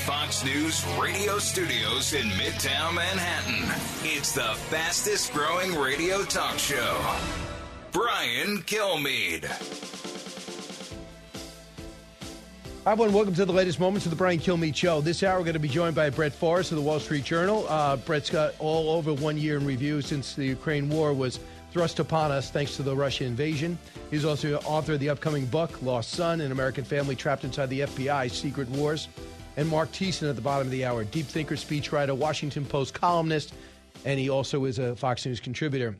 Fox News radio studios in Midtown Manhattan. It's the fastest growing radio talk show. Brian Kilmeade. Hi, everyone. Welcome to the latest moments of the Brian Kilmeade Show. This hour, we're going to be joined by Brett Forrest of the Wall Street Journal. Brett's got all over 1 year in review since the Ukraine war was thrust upon us thanks to the Russian invasion. He's also the author of the upcoming book, Lost Son, An American Family Trapped Inside the FBI's Secret Wars. And Mark Thiessen at the bottom of the hour, deep thinker, speechwriter, Washington Post columnist, and he also is a Fox News contributor.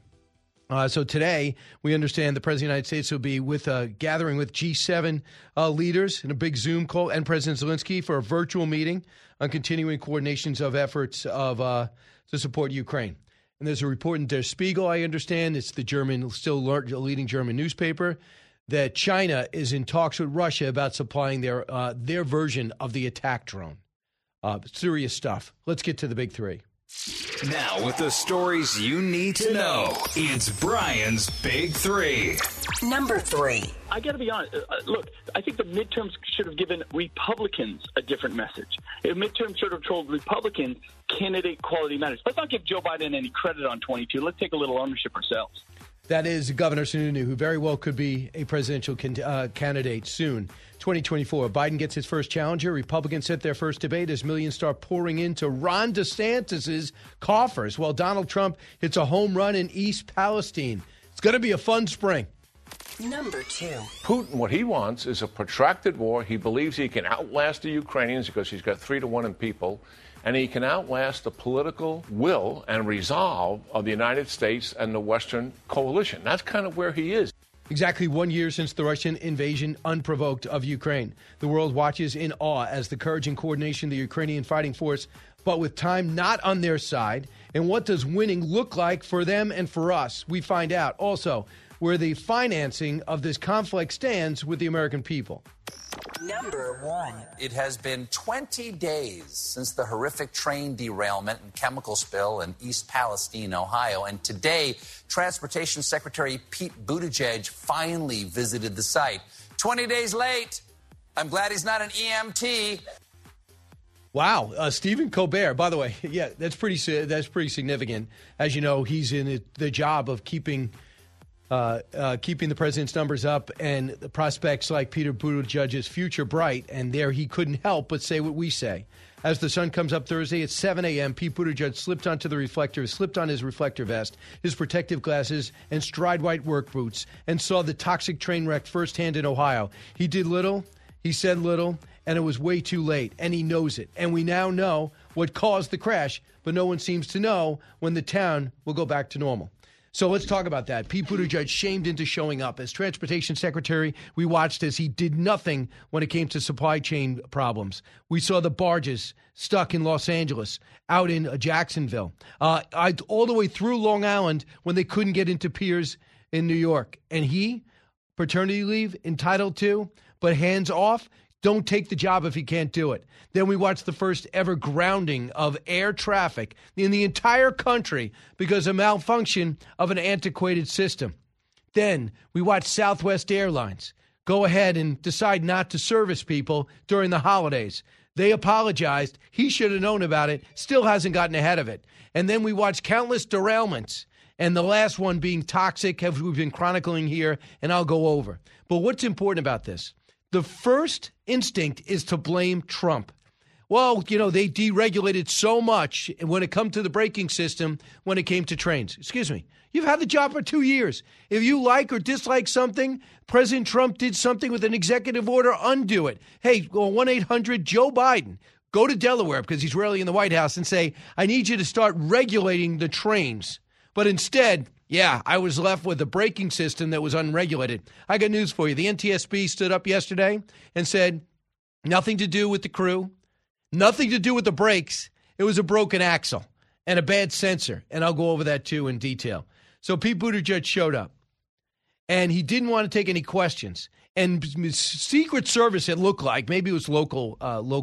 So today, we understand the President of the United States will be with a gathering with G7 leaders in a big Zoom call, and President Zelensky for a virtual meeting on continuing coordinations of efforts to support Ukraine. And there's a report in Der Spiegel, I understand, it's the German, still leading German newspaper, that China is in talks with Russia about supplying their version of the attack drone. Serious stuff. Let's get to the big three. Now, with the stories you need to know, it's Brian's Big Three. Number 3. I got to be honest. Look, I think the midterms should have given Republicans a different message. If midterms should have told Republicans candidate quality matters. Let's not give Joe Biden any credit on 22. Let's take a little ownership ourselves. That is Governor Sununu, who very well could be a presidential candidate soon. 2024, Biden gets his first challenger. Republicans set their first debate as millions start pouring into Ron DeSantis' coffers, while Donald Trump hits a home run in East Palestine. It's going to be a fun spring. Number 2. Putin, what he wants is a protracted war. He believes he can outlast the Ukrainians because he's got 3-1 in people. And he can outlast the political will and resolve of the United States and the Western coalition. That's kind of where he is. Exactly 1 year since the Russian invasion unprovoked of Ukraine. The world watches in awe as the courage and coordination of the Ukrainian fighting force, but with time not on their side. And what does winning look like for them and for us? We find out also where the financing of this conflict stands with the American people. Number 1. It has been 20 days since the horrific train derailment and chemical spill in East Palestine, Ohio. And today, Transportation Secretary Pete Buttigieg finally visited the site. 20 days late. I'm glad he's not an EMT. Wow. Stephen Colbert, by the way, yeah, that's pretty significant. As you know, he's in the job of keeping the president's numbers up and the prospects like Peter Buttigieg's future bright. And there he couldn't help but say what we say. As the sun comes up Thursday at 7 a.m., Pete Buttigieg slipped on his reflector vest, his protective glasses, and stride white work boots, and saw the toxic train wreck firsthand in Ohio. He did little, he said little, and it was way too late, and he knows it. And we now know what caused the crash, but no one seems to know when the town will go back to normal. So let's talk about that. Pete Buttigieg shamed into showing up. As Transportation Secretary, we watched as he did nothing when it came to supply chain problems. We saw the barges stuck in Los Angeles, out in Jacksonville, all the way through Long Island when they couldn't get into piers in New York. And he, paternity leave, entitled to, but hands off, don't take the job if he can't do it. Then we watched the first ever grounding of air traffic in the entire country because of malfunction of an antiquated system. Then we watched Southwest Airlines go ahead and decide not to service people during the holidays. They apologized. He should have known about it. Still hasn't gotten ahead of it. And then we watched countless derailments. And the last one being toxic, as we've been chronicling here, and I'll go over. But what's important about this? The first instinct is to blame Trump. Well, you know, they deregulated so much when it comes to the braking system when it came to trains. Excuse me. You've had the job for 2 years. If you like or dislike something, President Trump did something with an executive order, undo it. Hey, 1-800-JOE Biden. Go to Delaware, because he's rarely in the White House, and say, I need you to start regulating the trains. But instead, yeah, I was left with a braking system that was unregulated. I got news for you. The NTSB stood up yesterday and said, nothing to do with the crew, nothing to do with the brakes. It was a broken axle and a bad sensor. And I'll go over that, too, in detail. So Pete Buttigieg showed up, and he didn't want to take any questions. And Secret Service, it looked like, maybe it was local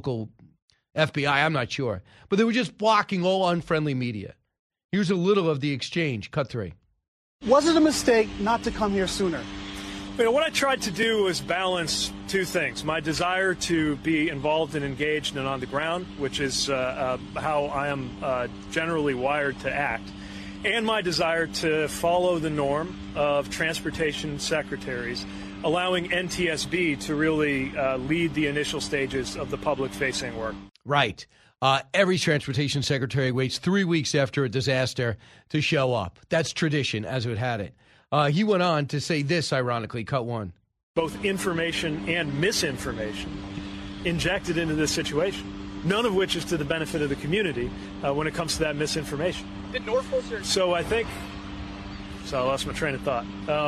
FBI, I'm not sure. But they were just blocking all unfriendly media. Here's a little of the exchange. Cut 3. Was it a mistake not to come here sooner? What I tried to do was balance two things. My desire to be involved and engaged and on the ground, which is how I am generally wired to act, and my desire to follow the norm of transportation secretaries, allowing NTSB to really lead the initial stages of the public-facing work. Right. Every transportation secretary waits 3 weeks after a disaster to show up. That's tradition, as it had it. He went on to say this, ironically, cut one. Both information and misinformation injected into this situation, none of which is to the benefit of the community when it comes to that misinformation. So I lost my train of thought.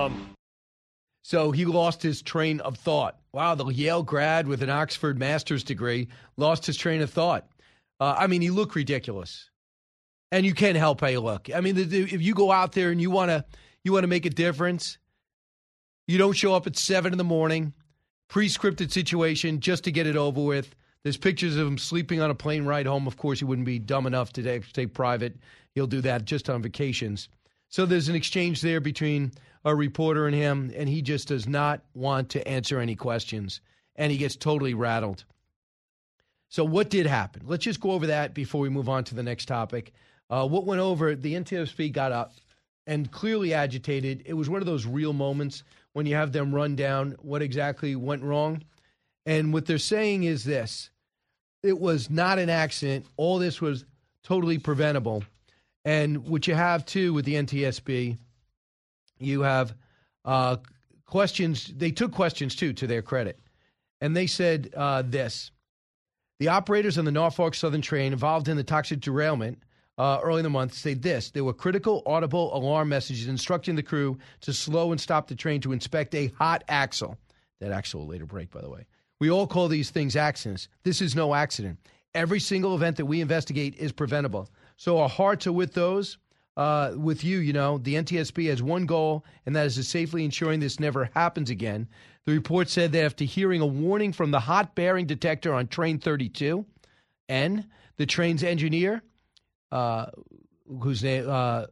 So he lost his train of thought. Wow, the Yale grad with an Oxford master's degree lost his train of thought. He looked ridiculous. And you can't help how you look. If you go out there and you want to make a difference, you don't show up at 7 in the morning, pre-scripted situation just to get it over with. There's pictures of him sleeping on a plane ride home. Of course, he wouldn't be dumb enough to stay private. He'll do that just on vacations. So there's an exchange there between a reporter and him, and he just does not want to answer any questions, and he gets totally rattled. So what did happen? Let's just go over that before we move on to the next topic. What went over, the NTSB got up and clearly agitated. It was one of those real moments when you have them run down what exactly went wrong. And what they're saying is this. It was not an accident. All this was totally preventable. And what you have, too, with the NTSB, you have questions. They took questions, too, to their credit. And they said this. The operators on the Norfolk Southern train involved in the toxic derailment early in the month say this. There were critical audible alarm messages instructing the crew to slow and stop the train to inspect a hot axle. That axle will later break, by the way. We all call these things accidents. This is no accident. Every single event that we investigate is preventable. So our hearts are with those, with you, The NTSB has one goal, and that is to safely ensuring this never happens again. The report said that after hearing a warning from the hot bearing detector on train 32, and the train's engineer, whose name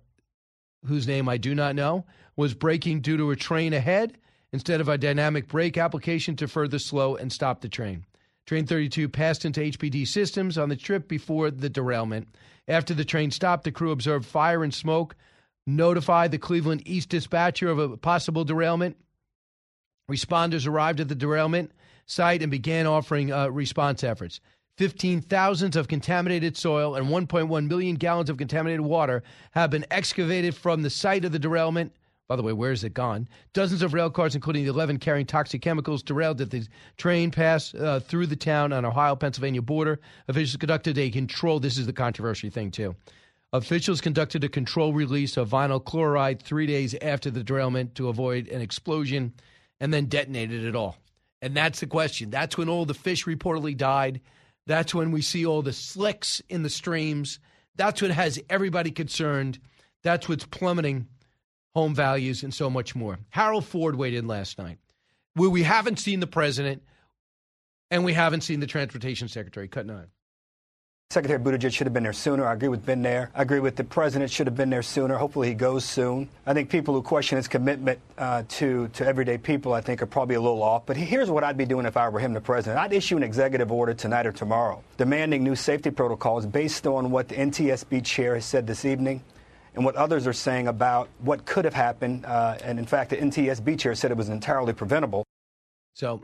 I do not know, was braking due to a train ahead instead of a dynamic brake application to further slow and stop the train. Train 32 passed into HPD systems on the trip before the derailment. After the train stopped, the crew observed fire and smoke, notified the Cleveland East dispatcher of a possible derailment. Responders arrived at the derailment site and began offering response efforts. 15,000 of contaminated soil and 1.1 million gallons of contaminated water have been excavated from the site of the derailment. By the way, where is it gone? Dozens of rail cars, including the 11 carrying toxic chemicals, derailed at the train pass through the town on Ohio-Pennsylvania border. Officials conducted a control. This is the controversy thing, too. Officials conducted a control release of vinyl chloride 3 days after the derailment to avoid an explosion, and then detonated it all. And that's the question. That's when all the fish reportedly died. That's when we see all the slicks in the streams. That's what has everybody concerned. That's what's plummeting home values and so much more. Harold Ford weighed in last night. Where we haven't seen the president and we haven't seen the transportation secretary. Cut 9. Secretary Buttigieg should have been there sooner. I agree with Ben there. I agree with the president should have been there sooner. Hopefully he goes soon. I think people who question his commitment to everyday people, I think, are probably a little off. But here's what I'd be doing if I were him, the president. I'd issue an executive order tonight or tomorrow demanding new safety protocols based on what the NTSB chair has said this evening and what others are saying about what could have happened. And, in fact, the NTSB chair said it was entirely preventable. So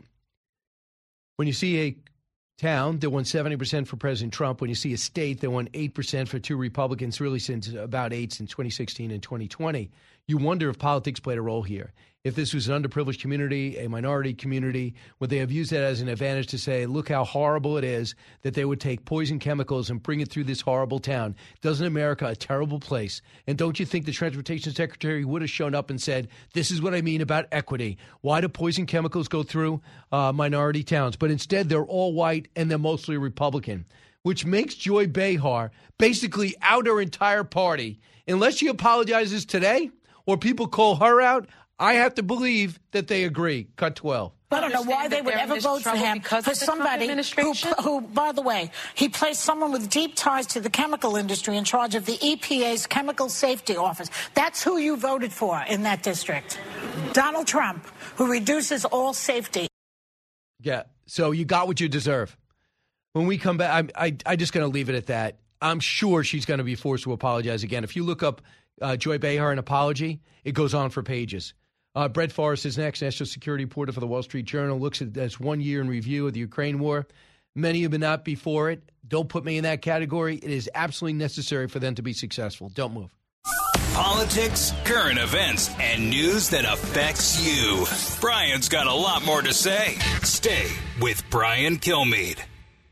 when you see a town that won 70% for President Trump, when you see a state that won 8% for two Republicans, really since about 8 since 2016 and 2020, you wonder if politics played a role here. If this was an underprivileged community, a minority community, would they have used that as an advantage to say, look how horrible it is that they would take poison chemicals and bring it through this horrible town? Doesn't America a terrible place? And don't you think the transportation secretary would have shown up and said, this is what I mean about equity. Why do poison chemicals go through minority towns? But instead, they're all white and they're mostly Republican, which makes Joy Behar basically out her entire party. Unless she apologizes today or people call her out, I have to believe that they agree. Cut 12. I don't know why they would ever vote for him, for somebody who, by the way, he placed someone with deep ties to the chemical industry in charge of the EPA's Chemical Safety Office. That's who you voted for in that district. Donald Trump, who reduces all safety. Yeah, so you got what you deserve. When we come back, I'm just going to leave it at that. I'm sure she's going to be forced to apologize again. If you look up Joy Behar, an apology, it goes on for pages. Brett Forrest is next, national security reporter for the Wall Street Journal, looks at this 1 year in review of the Ukraine war. Many have been not before it. Don't put me in that category. It is absolutely necessary for them to be successful. Don't move. Politics, current events, and news that affects you. Brian's got a lot more to say. Stay with Brian Kilmeade.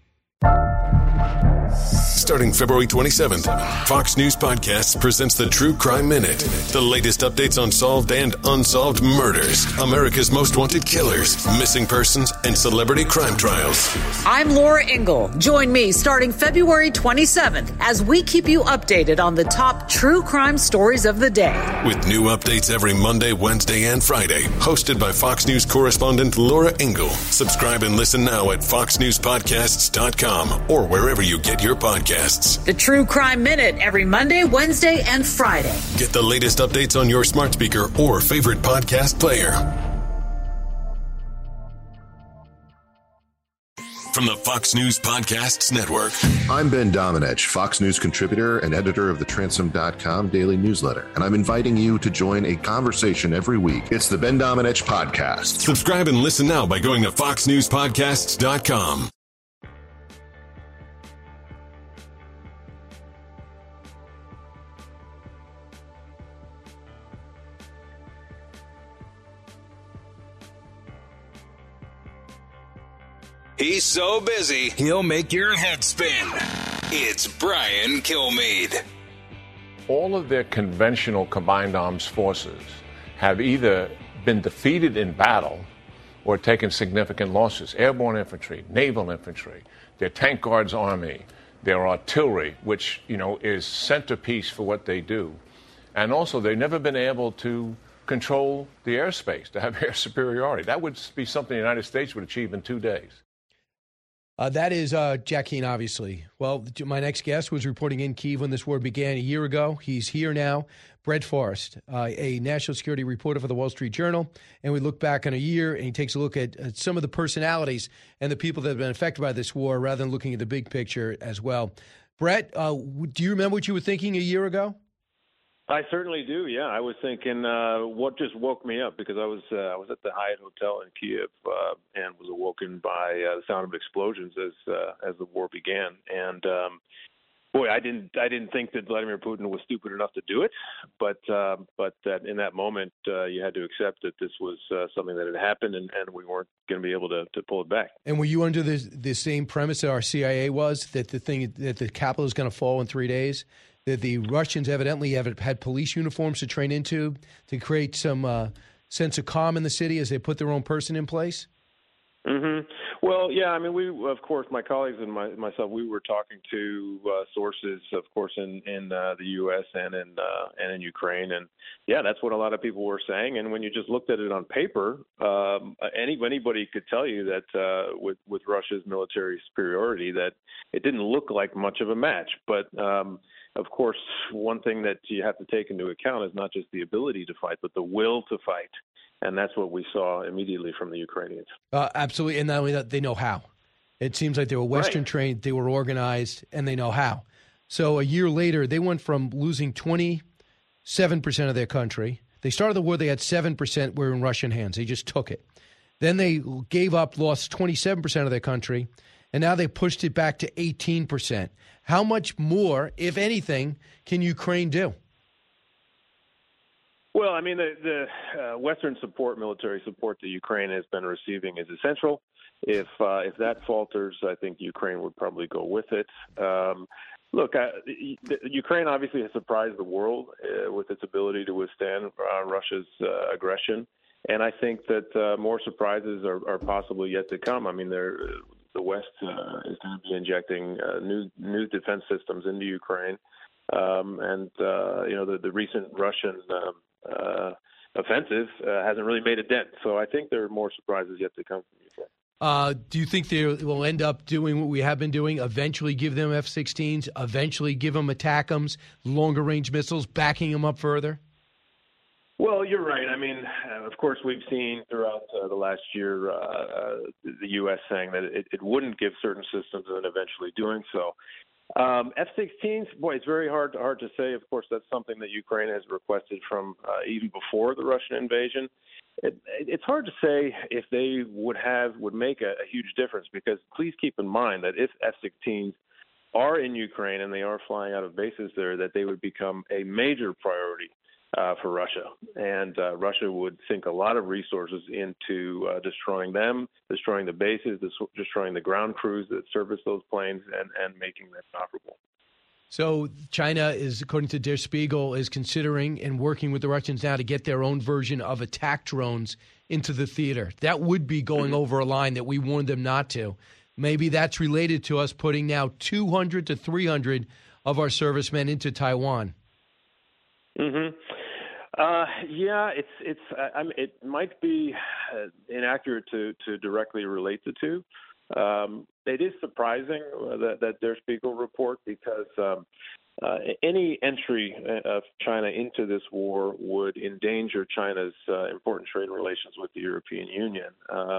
Starting February 27th, Fox News Podcasts presents the True Crime Minute. The latest updates on solved and unsolved murders, America's most wanted killers, missing persons, and celebrity crime trials. I'm Laura Ingle. Join me starting February 27th as we keep you updated on the top true crime stories of the day. With new updates every Monday, Wednesday, and Friday. Hosted by Fox News correspondent Laura Ingle. Subscribe and listen now at foxnewspodcasts.com or wherever you get your podcasts. The True Crime Minute every Monday, Wednesday, and Friday. Get the latest updates on your smart speaker or favorite podcast player. From the Fox News Podcasts Network. I'm Ben Domenech, Fox News contributor and editor of the Transom.com daily newsletter, and I'm inviting you to join a conversation every week. It's the Ben Domenech Podcast. Subscribe and listen now by going to foxnewspodcasts.com. He's so busy, he'll make your head spin. It's Brian Kilmeade. All of their conventional combined arms forces have either been defeated in battle or taken significant losses. Airborne infantry, naval infantry, their tank guards army, their artillery, which, is centerpiece for what they do. And also, they've never been able to control the airspace, to have air superiority. That would be something the United States would achieve in 2 days. That is Jack Keane, obviously. Well, my next guest was reporting in Kyiv when this war began a year ago. He's here now. Brett Forrest, a national security reporter for the Wall Street Journal. And we look back on a year, and he takes a look at some of the personalities and the people that have been affected by this war rather than looking at the big picture as well. Brett, do you remember what you were thinking a year ago? I certainly do. Yeah, I was thinking what just woke me up because I was at the Hyatt Hotel in Kyiv and was awoken by the sound of explosions as the war began. And boy, I didn't think that Vladimir Putin was stupid enough to do it, but that in that moment you had to accept that this was something that had happened and we weren't going to be able to pull it back. And were you under the same premise that our CIA was, that the capital is going to fall in 3 days? That the Russians evidently have had police uniforms to train into to create some sense of calm in the city as they put their own person in place? Mm-hmm. Well, yeah, I mean, we, of course, my colleagues and myself, we were talking to sources, of course, in the U.S. and in Ukraine, and yeah, that's what a lot of people were saying. And when you just looked at it on paper, anybody could tell you that with Russia's military superiority, that it didn't look like much of a match. But of course, one thing that you have to take into account is not just the ability to fight, but the will to fight. And that's what we saw immediately from the Ukrainians. Absolutely. And not only that, they know how. It seems like they were Western trained, they were organized, and they know how. So a year later, they went from losing 27% of their country. They started the war, they had 7% were in Russian hands. They just took it. Then they gave up, lost 27% of their country, and now they pushed it back to 18%. How much more, if anything, can Ukraine do? Well, I mean, the Western support, military support that Ukraine has been receiving is essential. If that falters, I think Ukraine would probably go with it. Look, Ukraine obviously has surprised the world with its ability to withstand Russia's aggression, and I think that more surprises are possibly yet to come. I mean, the West is going to be injecting new defense systems into Ukraine, and the recent Russian offensive, hasn't really made a dent. So I think there are more surprises yet to come from Ukraine. Do you think they will end up doing what we have been doing, eventually give them F-16s, eventually give them ATACMS, longer-range missiles, backing them up further? Well, you're right. I mean, of course, we've seen throughout the last year the U.S. saying that it wouldn't give certain systems and then eventually doing so. F-16s, boy, it's very hard to say. Of course, that's something that Ukraine has requested from even before the Russian invasion. It's hard to say if they would make a huge difference, because please keep in mind that if F-16s are in Ukraine and they are flying out of bases there, that they would become a major priority for Russia. And Russia would sink a lot of resources into destroying them, destroying the bases, destroying the ground crews that service those planes, and making them inoperable. So China is, according to Der Spiegel, is considering and working with the Russians now to get their own version of attack drones into the theater. That would be going over a line that we warned them not to. Maybe that's related to us putting now 200 to 300 of our servicemen into Taiwan. Mm-hmm. Yeah, it might be inaccurate to directly relate the two. It is surprising that Der Spiegel report, because any entry of China into this war would endanger China's important trade relations with the European Union.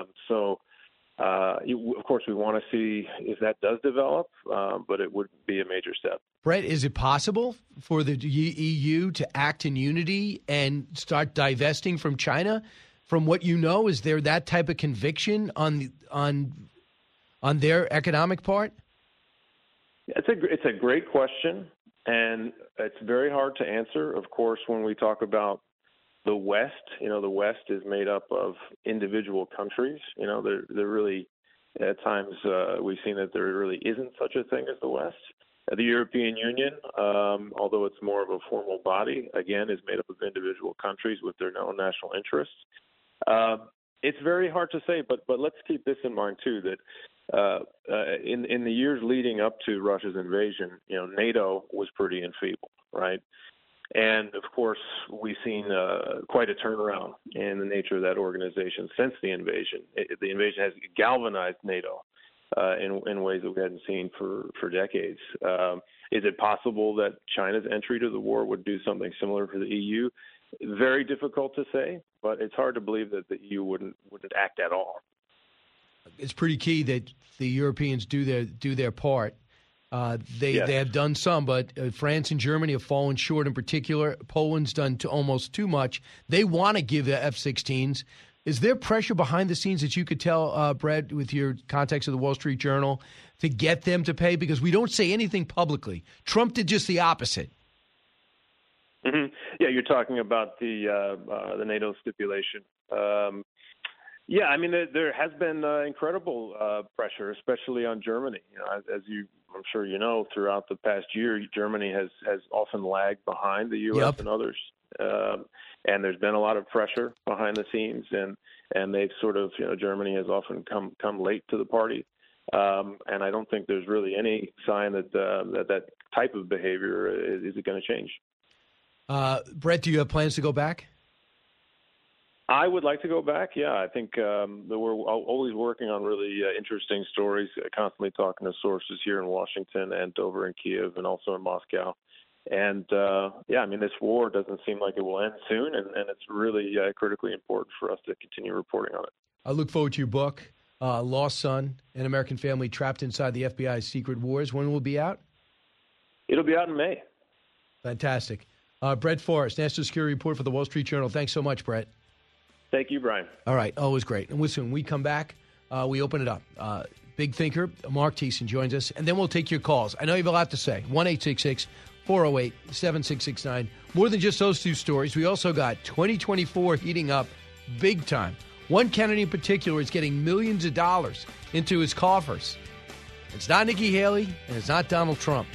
Of course, we want to see if that does develop, but it would be a major step. Brett, is it possible for the EU to act in unity and start divesting from China? From what you know, is there that type of conviction on their economic part? It's a great question, and it's very hard to answer. Of course, when we talk about the West, the West is made up of individual countries. They're really, at times, we've seen that there really isn't such a thing as the West. The European Union, although it's more of a formal body, again, is made up of individual countries with their own national interests. It's very hard to say, but let's keep this in mind too, that in the years leading up to Russia's invasion, NATO was pretty enfeebled, right? And of course, we've seen quite a turnaround in the nature of that organization since the invasion. The invasion has galvanized NATO in ways that we hadn't seen for decades. Is it possible that China's entry to the war would do something similar for the EU? Very difficult to say, but it's hard to believe that the EU wouldn't act at all. It's pretty key that the Europeans do their part. They have done some, but France and Germany have fallen short in particular. Poland's done almost too much. They want to give the F-16s. Is there pressure behind the scenes that you could tell, Brett, with your contacts of the Wall Street Journal, to get them to pay? Because we don't say anything publicly. Trump did just the opposite. Mm-hmm. Yeah, you're talking about the NATO stipulation. Yeah, I mean, there has been incredible pressure, especially on Germany. As I'm sure you know, throughout the past year, Germany has often lagged behind the U.S. and others. And there's been a lot of pressure behind the scenes, and they've sort of, Germany has often come late to the party. And I don't think there's really any sign that type of behavior is going to change. Brett, do you have plans to go back? I would like to go back. Yeah, I think that we're always working on really interesting stories, constantly talking to sources here in Washington and over in Kiev and also in Moscow. And, I mean, this war doesn't seem like it will end soon, and it's really critically important for us to continue reporting on it. I look forward to your book, Lost Son, An American Family Trapped Inside the FBI's Secret Wars. When will it be out? It'll be out in May. Fantastic. Brett Forrest, National Security Report for the Wall Street Journal. Thanks so much, Brett. Thank you, Brian. All right. Always great. And listen, when we come back, we open it up. Big thinker, Mark Thiessen joins us, and then we'll take your calls. I know you have a lot to say. 1-866-408-7669. More than just those two stories, we also got 2024 heating up big time. One candidate in particular is getting millions of dollars into his coffers. It's not Nikki Haley, and it's not Donald Trump.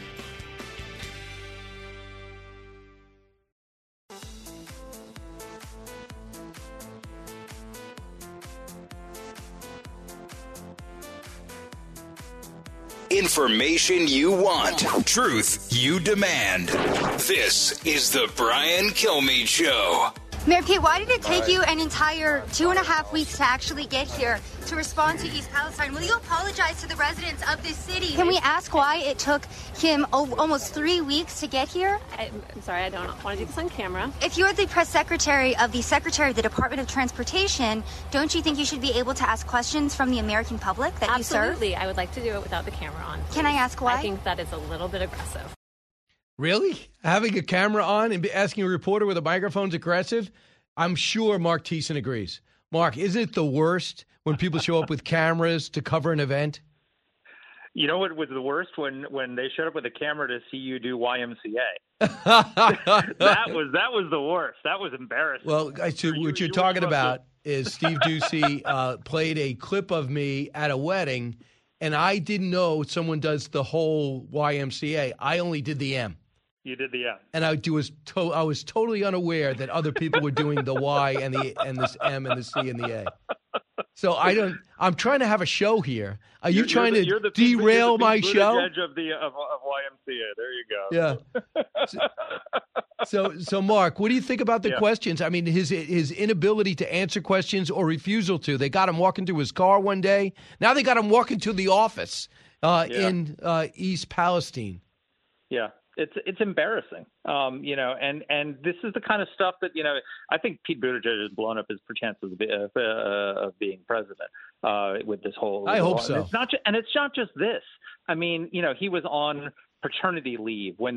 Information you want. Truth you demand. This is the Brian Kilmeade Show. Mayor Pete, why did it take you an entire 2.5 weeks to actually get here to respond to East Palestine? Will you apologize to the residents of this city? Can we ask why it took him almost 3 weeks to get here? I'm sorry, I don't want to do this on camera. If you're the press secretary of the Department of Transportation, don't you think you should be able to ask questions from the American public that you serve? Absolutely. I would like to do it without the camera on. Can I ask why? I think that is a little bit aggressive. Really? Having a camera on and asking a reporter with a microphone's aggressive? I'm sure Mark Thiessen agrees. Mark, isn't it the worst when people show up with cameras to cover an event? You know what was the worst? When they showed up with a camera to see you do YMCA. that was the worst. That was embarrassing. Well, what you're talking about is Steve Doocy played a clip of me at a wedding, and I didn't know someone does the whole YMCA. I only did the M. You did the M. And I was totally unaware that other people were doing the Y and this M and the C and the A. So I'm trying to have a show here. Are you trying to derail my show? Edge of YMCA. There you go. Yeah. So Mark, what do you think about the questions? I mean, his inability to answer questions or refusal to. They got him walking to his car one day. Now they got him walking to the office in East Palestine. Yeah. It's embarrassing, and this is the kind of stuff that, I think Pete Buttigieg has blown up his chances of being president with this whole. I hope so. It's not just this. I mean, he was on paternity leave when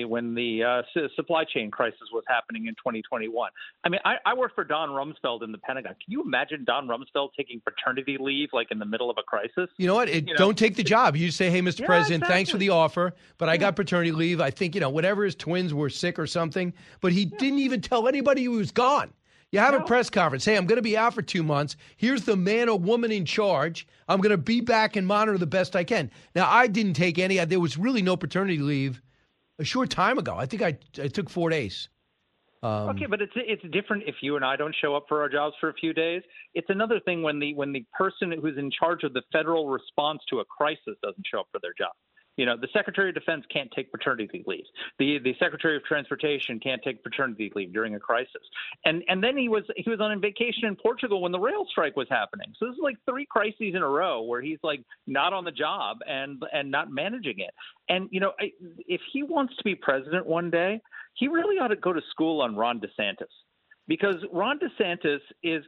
the supply chain crisis was happening in 2021. I mean, I worked for Don Rumsfeld in the Pentagon. Can you imagine Don Rumsfeld taking paternity leave like in the middle of a crisis? You know what? Don't take the job. You say, hey, Mr. President, exactly. Thanks for the offer, but I got paternity leave. I think, whatever his twins were sick or something, but he didn't even tell anybody he was gone. You have a press conference. Hey, I'm going to be out for 2 months. Here's the man or woman in charge. I'm going to be back and monitor the best I can. Now, I didn't take any. There was really no paternity leave a short time ago. I think I took 4 days. Okay, but it's different if you and I don't show up for our jobs for a few days. It's another thing when the person who's in charge of the federal response to a crisis doesn't show up for their job. The Secretary of Defense can't take paternity leave. The Secretary of Transportation can't take paternity leave during a crisis. And then he was on a vacation in Portugal when the rail strike was happening. So this is like 3 crises in a row where he's like not on the job and not managing it. And if he wants to be president one day, he really ought to go to school on Ron DeSantis. Because Ron DeSantis is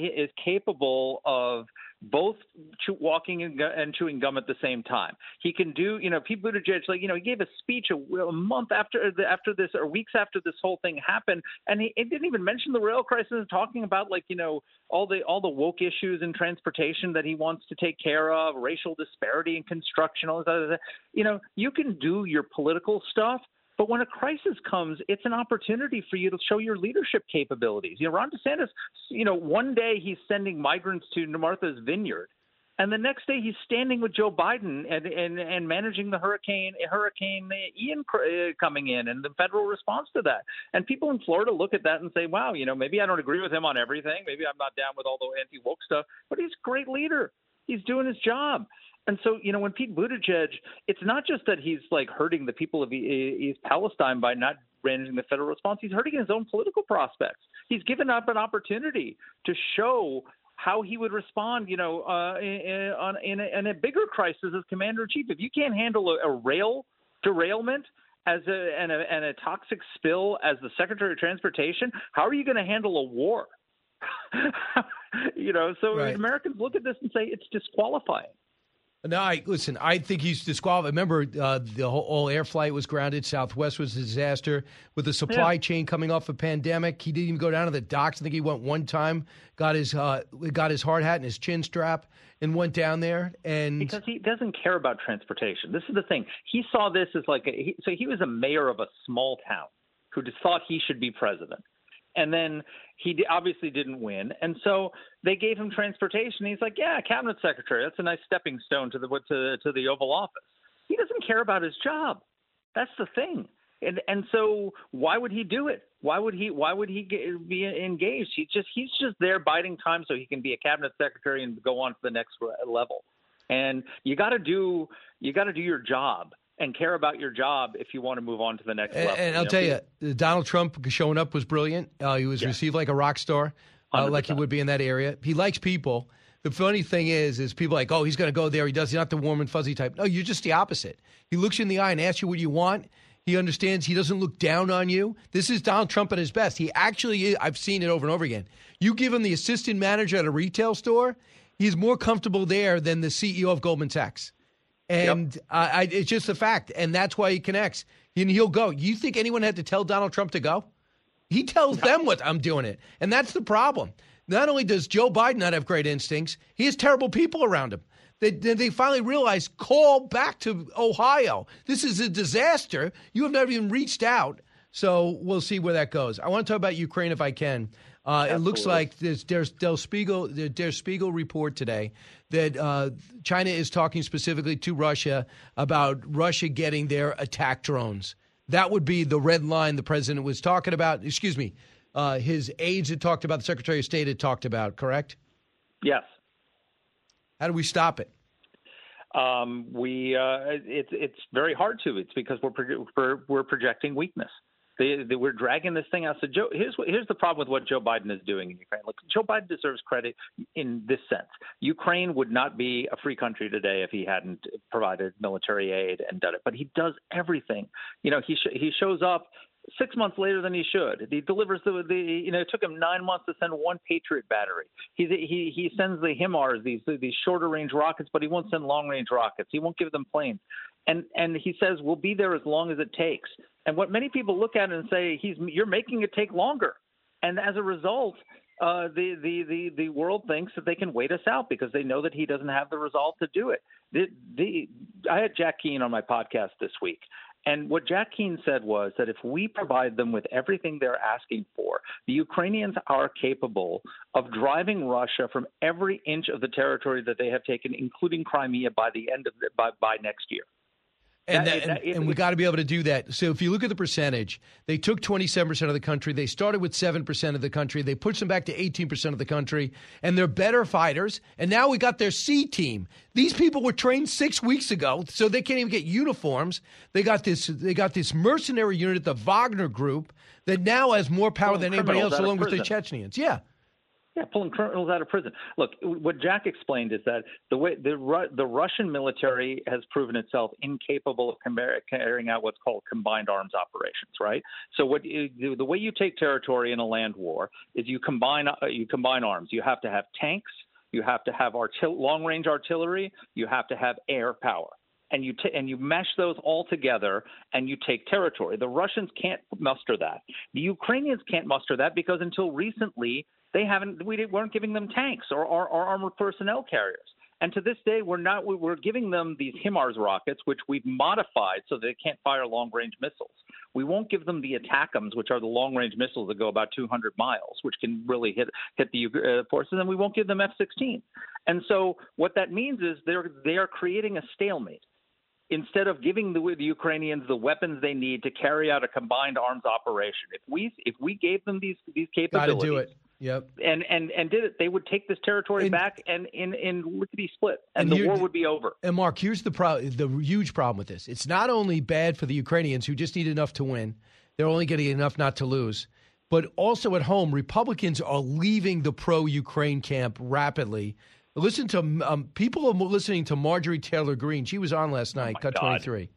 capable of both walking and chewing gum at the same time. He can do, Pete Buttigieg, he gave a speech a month after this, or weeks after this whole thing happened, and he didn't even mention the rail crisis, talking about all the woke issues in transportation that he wants to take care of, racial disparity in construction, all this other stuff. You can do your political stuff. But when a crisis comes, it's an opportunity for you to show your leadership capabilities. Ron DeSantis, one day he's sending migrants to Martha's Vineyard, and the next day he's standing with Joe Biden and managing the Hurricane Ian coming in and the federal response to that. And people in Florida look at that and say, wow, maybe I don't agree with him on everything. Maybe I'm not down with all the anti-woke stuff, but he's a great leader. He's doing his job. And so, when Pete Buttigieg, it's not just that he's hurting the people of East Palestine by not managing the federal response. He's hurting his own political prospects. He's given up an opportunity to show how he would respond, in a bigger crisis as commander-in-chief. If you can't handle a rail derailment and a toxic spill as the Secretary of Transportation, how are you going to handle a war? Right. Americans look at this and say it's disqualifying. No, I think he's disqualified. Remember, the whole air flight was grounded. Southwest was a disaster. With the supply chain coming off a pandemic, he didn't even go down to the docks. I think he went one time, got his hard hat and his chin strap, and went down there. And because he doesn't care about transportation. This is the thing. He saw this as so he was a mayor of a small town who just thought he should be president. And then he obviously didn't win. And so they gave him transportation. He's like, yeah, cabinet secretary. That's a nice stepping stone to the Oval Office. He doesn't care about his job. That's the thing. And so why would he do it? Why would he be engaged? He's just there biding time so he can be a cabinet secretary and go on to the next level. And you got to do your job. and care about your job if you want to move on to the next level. And I'll tell you, Donald Trump showing up was brilliant. He was received like a rock star, like he would be in that area. He likes people. The funny thing is people are like, oh, he's going to go there. He's not the warm and fuzzy type. No, you're just the opposite. He looks you in the eye and asks you what you want. He understands. He doesn't look down on you. This is Donald Trump at his best. He actually is. I've seen it over and over again. You give him the assistant manager at a retail store, he's more comfortable there than the CEO of Goldman Sachs. And it's just a fact. And that's why he connects. And he'll go. You think anyone had to tell Donald Trump to go? He tells them what I'm doing it. And that's the problem. Not only does Joe Biden not have great instincts, he has terrible people around him. They finally realized, call back to Ohio. This is a disaster. You have not even reached out. So we'll see where that goes. I want to talk about Ukraine if I can. It looks like there's Der Spiegel report today that China is talking specifically to Russia about Russia getting their attack drones. That would be the red line the president was talking about. Excuse me. His aides had talked about, the Secretary of State had talked about, correct? Yes. How do we stop it? It's very hard to. It's because we're projecting weakness. We're dragging this thing out. So Joe, here's the problem with what Joe Biden is doing in Ukraine. Look, Joe Biden deserves credit in this sense. Ukraine would not be a free country today if he hadn't provided military aid and done it. But he does everything. You know, he shows up 6 months later than he should. He delivers it took him 9 months to send one Patriot battery. He sends the HIMARS, these shorter range rockets, but he won't send long range rockets. He won't give them planes. And he says we'll be there as long as it takes. And what many people look at it and say, you're making it take longer. And as a result, the world thinks that they can wait us out because they know that he doesn't have the resolve to do it. I had Jack Keane on my podcast this week. And what Jack Keane said was that if we provide them with everything they're asking for, the Ukrainians are capable of driving Russia from every inch of the territory that they have taken, including Crimea, by the end of by next year. And we got to be able to do that. So if you look at the percentage, they took 27% of the country. They started with 7% of the country. They pushed them back to 18% of the country. And they're better fighters. And now we got their C team. These people were trained 6 weeks ago, so they can't even get uniforms. They got this mercenary unit, the Wagner Group, that now has more power than anybody else, along with the Chechens. Yeah. Yeah, pulling criminals out of prison. Look, what Jack explained is that the way the Russian military has proven itself incapable of carrying out what's called combined arms operations, right? So the way you take territory in a land war is you combine arms. You have to have tanks, you have to have long-range artillery, you have to have air power. And you mesh those all together and you take territory. The Russians can't muster that. The Ukrainians can't muster that because until recently we weren't giving them tanks or armored personnel carriers. And to this day, we're giving them these HIMARS rockets, which we've modified so they can't fire long-range missiles. We won't give them the ATACMS, which are the long-range missiles that go about 200 miles, which can really hit the forces, and we won't give them F-16. And so what that means is they are creating a stalemate. Instead of giving the Ukrainians the weapons they need to carry out a combined arms operation, if we gave them these capabilities, got to do it. Yep. And did it, they would take this territory back and in lickety split, and the war would be over. And Mark, here's the huge problem with this. It's not only bad for the Ukrainians who just need enough to win; they're only getting enough not to lose. But also at home, Republicans are leaving the pro-Ukraine camp rapidly. Listen to people are listening to Marjorie Taylor Greene. She was on last night, Cut 23.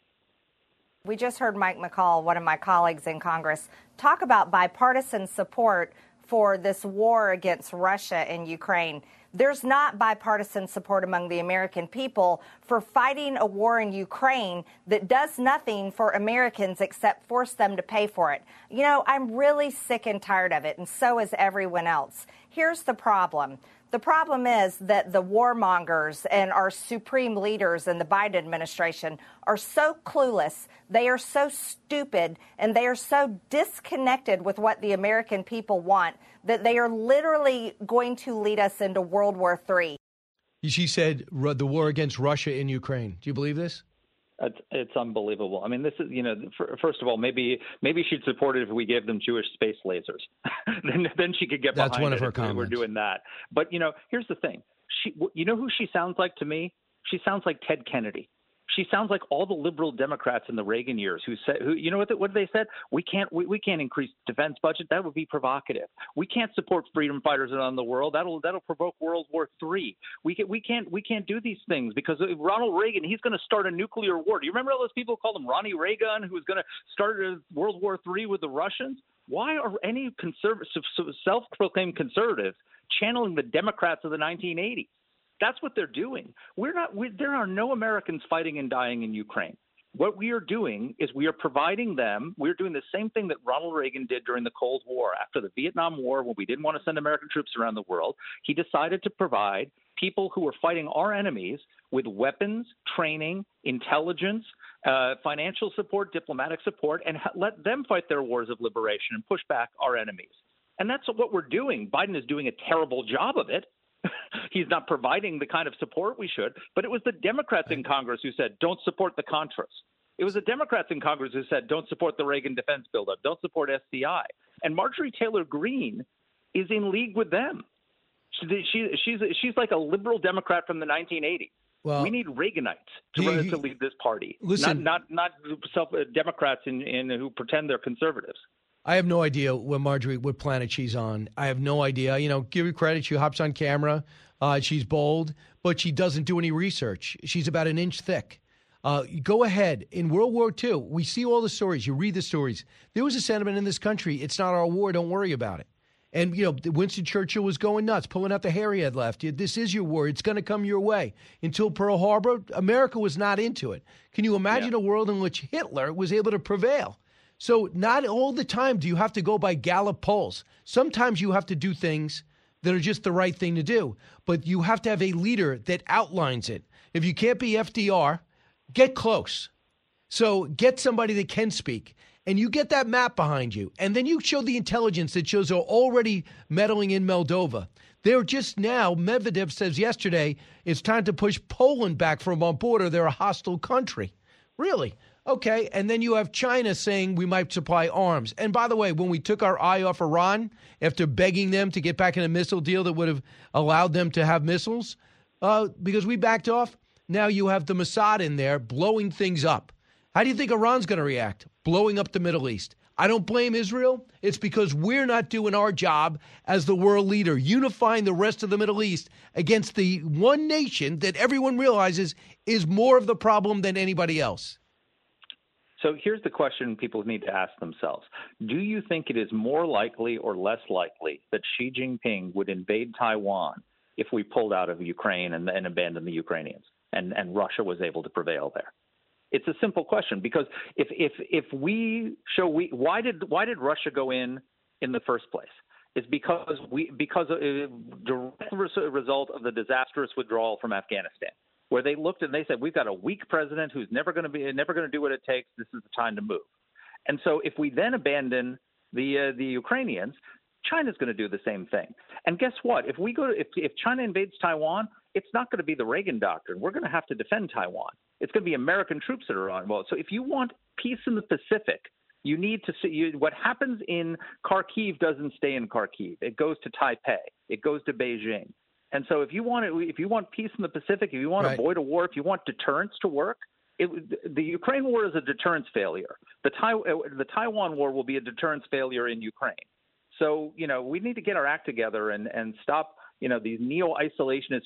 We just heard Mike McCall, one of my colleagues in Congress, talk about bipartisan support for this war against Russia and Ukraine. There's not bipartisan support among the American people for fighting a war in Ukraine that does nothing for Americans except force them to pay for it. You know, I'm really sick and tired of it, and so is everyone else. Here's the problem. The problem is that the warmongers and our supreme leaders in the Biden administration are so clueless, they are so stupid, and they are so disconnected with what the American people want that they are literally going to lead us into World War III. She said the war against Russia in Ukraine. Do you believe this? It's unbelievable. I mean, this is, first of all, maybe she'd support it if we gave them Jewish space lasers. then she could get behind it. That's one of her comments. We're doing that. But, here's the thing. You know who she sounds like to me? She sounds like Ted Kennedy. She sounds like all the liberal Democrats in the Reagan years who you know what they said? We can't increase defense budget. That would be provocative. We can't support freedom fighters around the world. That'll provoke World War III. We can't do these things because Ronald Reagan, he's going to start a nuclear war. Do you remember all those people who called him Ronnie Reagan, who was going to start World War III with the Russians? Why are any self-proclaimed conservatives channeling the Democrats of the 1980s? That's what they're doing. There are no Americans fighting and dying in Ukraine. What we are doing is we're doing the same thing that Ronald Reagan did during the Cold War. After the Vietnam War, when we didn't want to send American troops around the world, he decided to provide people who were fighting our enemies with weapons, training, intelligence, financial support, diplomatic support, and let them fight their wars of liberation and push back our enemies. And that's what we're doing. Biden is doing a terrible job of it. He's not providing the kind of support we should. But it was the Democrats in Congress who said, don't support the Contras. It was the Democrats in Congress who said, don't support the Reagan defense buildup, don't support SCI. And Marjorie Taylor Greene is in league with them. She's like a liberal Democrat from the 1980s. Well, we need Reaganites to lead this party, listen, not Democrats who pretend they're conservatives. I have no idea what planet she's on. I have no idea. Give her credit. She hops on camera. She's bold, but she doesn't do any research. She's about an inch thick. Go ahead. In World War II, we see all the stories. You read the stories. There was a sentiment in this country, it's not our war, don't worry about it. And, Winston Churchill was going nuts, pulling out the hair he had left. This is your war. It's going to come your way. Until Pearl Harbor, America was not into it. Can you imagine a world in which Hitler was able to prevail? So not all the time do you have to go by Gallup polls. Sometimes you have to do things that are just the right thing to do. But you have to have a leader that outlines it. If you can't be FDR, get close. So get somebody that can speak. And you get that map behind you. And then you show the intelligence that shows they're already meddling in Moldova. They're just now, Medvedev says yesterday, it's time to push Poland back from on board or they're a hostile country. Really? Okay, and then you have China saying we might supply arms. And by the way, when we took our eye off Iran after begging them to get back in a missile deal that would have allowed them to have missiles, because we backed off, now you have the Mossad in there blowing things up. How do you think Iran's going to react? Blowing up the Middle East. I don't blame Israel. It's because we're not doing our job as the world leader, unifying the rest of the Middle East against the one nation that everyone realizes is more of the problem than anybody else. So here's the question people need to ask themselves. Do you think it is more likely or less likely that Xi Jinping would invade Taiwan if we pulled out of Ukraine and abandoned the Ukrainians and Russia was able to prevail there? It's a simple question because if we show why did Russia go in the first place? It's because a direct result of the disastrous withdrawal from Afghanistan, where they looked and they said, we've got a weak president who's never going to do what it takes. This is the time to move. And so if we then abandon the Ukrainians, China's going to do the same thing. And guess what? If China invades Taiwan, it's not going to be the Reagan doctrine. We're going to have to defend Taiwan. It's going to be American troops that are on. Well, so if you want peace in the Pacific, you need to see what happens in Kharkiv doesn't stay in Kharkiv. It goes to Taipei. It goes to Beijing. And so if you want peace in the Pacific, if you want to avoid a war, if you want deterrence to work, the Ukraine war is a deterrence failure. The Taiwan war will be a deterrence failure in Ukraine. So, we need to get our act together and stop, these neo-isolationist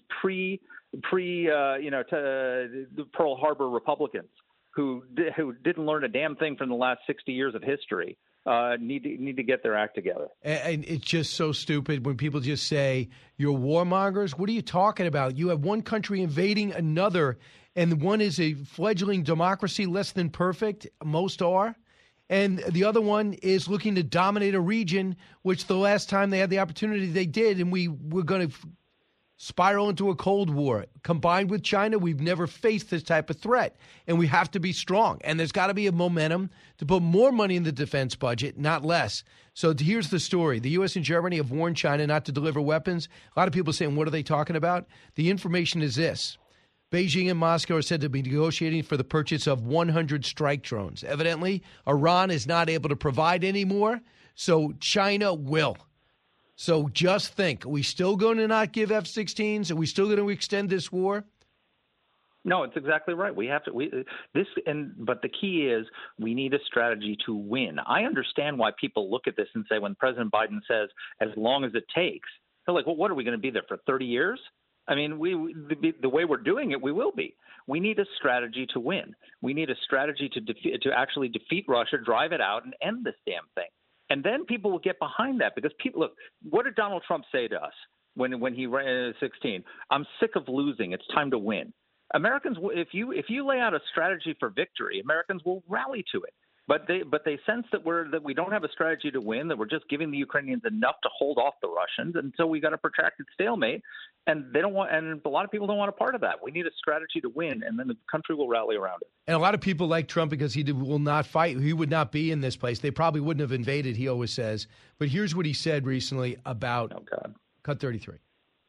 Pearl Harbor Republicans who didn't learn a damn thing from the last 60 years of history. Need to get their act together. And it's just so stupid when people just say, you're warmongers. What are you talking about? You have one country invading another, and one is a fledgling democracy, less than perfect. Most are. And the other one is looking to dominate a region, which the last time they had the opportunity, they did, and we were going to spiral into a Cold War. Combined with China, we've never faced this type of threat, and we have to be strong. And there's got to be a momentum to put more money in the defense budget, not less. So here's the story. The U.S. and Germany have warned China not to deliver weapons. A lot of people are saying, what are they talking about? The information is this. Beijing and Moscow are said to be negotiating for the purchase of 100 strike drones. Evidently, Iran is not able to provide any more, so China will. So just think, are we still going to not give F-16s? Are we still going to extend this war? No, it's exactly right. We have to. But the key is we need a strategy to win. I understand why people look at this and say, when President Biden says, "as long as it takes," they're like, "Well, what are we going to be there for 30 years?" I mean, the way we're doing it, we will be. We need a strategy to win. We need a strategy to actually defeat Russia, drive it out, and end this damn thing. And then people will get behind that because people look. What did Donald Trump say to us when he ran in 2016? "I'm sick of losing. It's time to win." Americans, if you lay out a strategy for victory, Americans will rally to it. But they sense that we don't have a strategy to win, that we're just giving the Ukrainians enough to hold off the Russians, and so we got a protracted stalemate. And they don't want, and a lot of people don't want a part of that. We need a strategy to win, and then the country will rally around it. And a lot of people like Trump because he will not fight. He would not be in this place. They probably wouldn't have invaded, he always says. But here's what he said recently about Cut 33.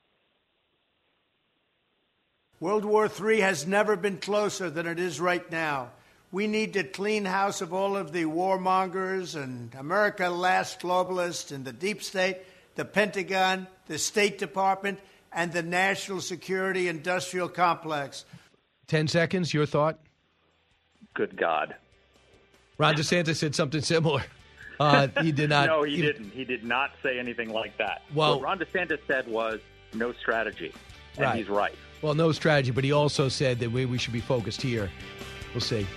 World War III has never been closer than it is right now. We need to clean house of all of the warmongers and America last globalists and the deep state, the Pentagon, the State Department, and the national security industrial complex. 10 seconds, your thought? Good God. Ron DeSantis said something similar. He did not. No, he didn't. He did not say anything like that. Well, what Ron DeSantis said was no strategy, and he's right. Well, no strategy, but he also said that we should be focused here. We'll see.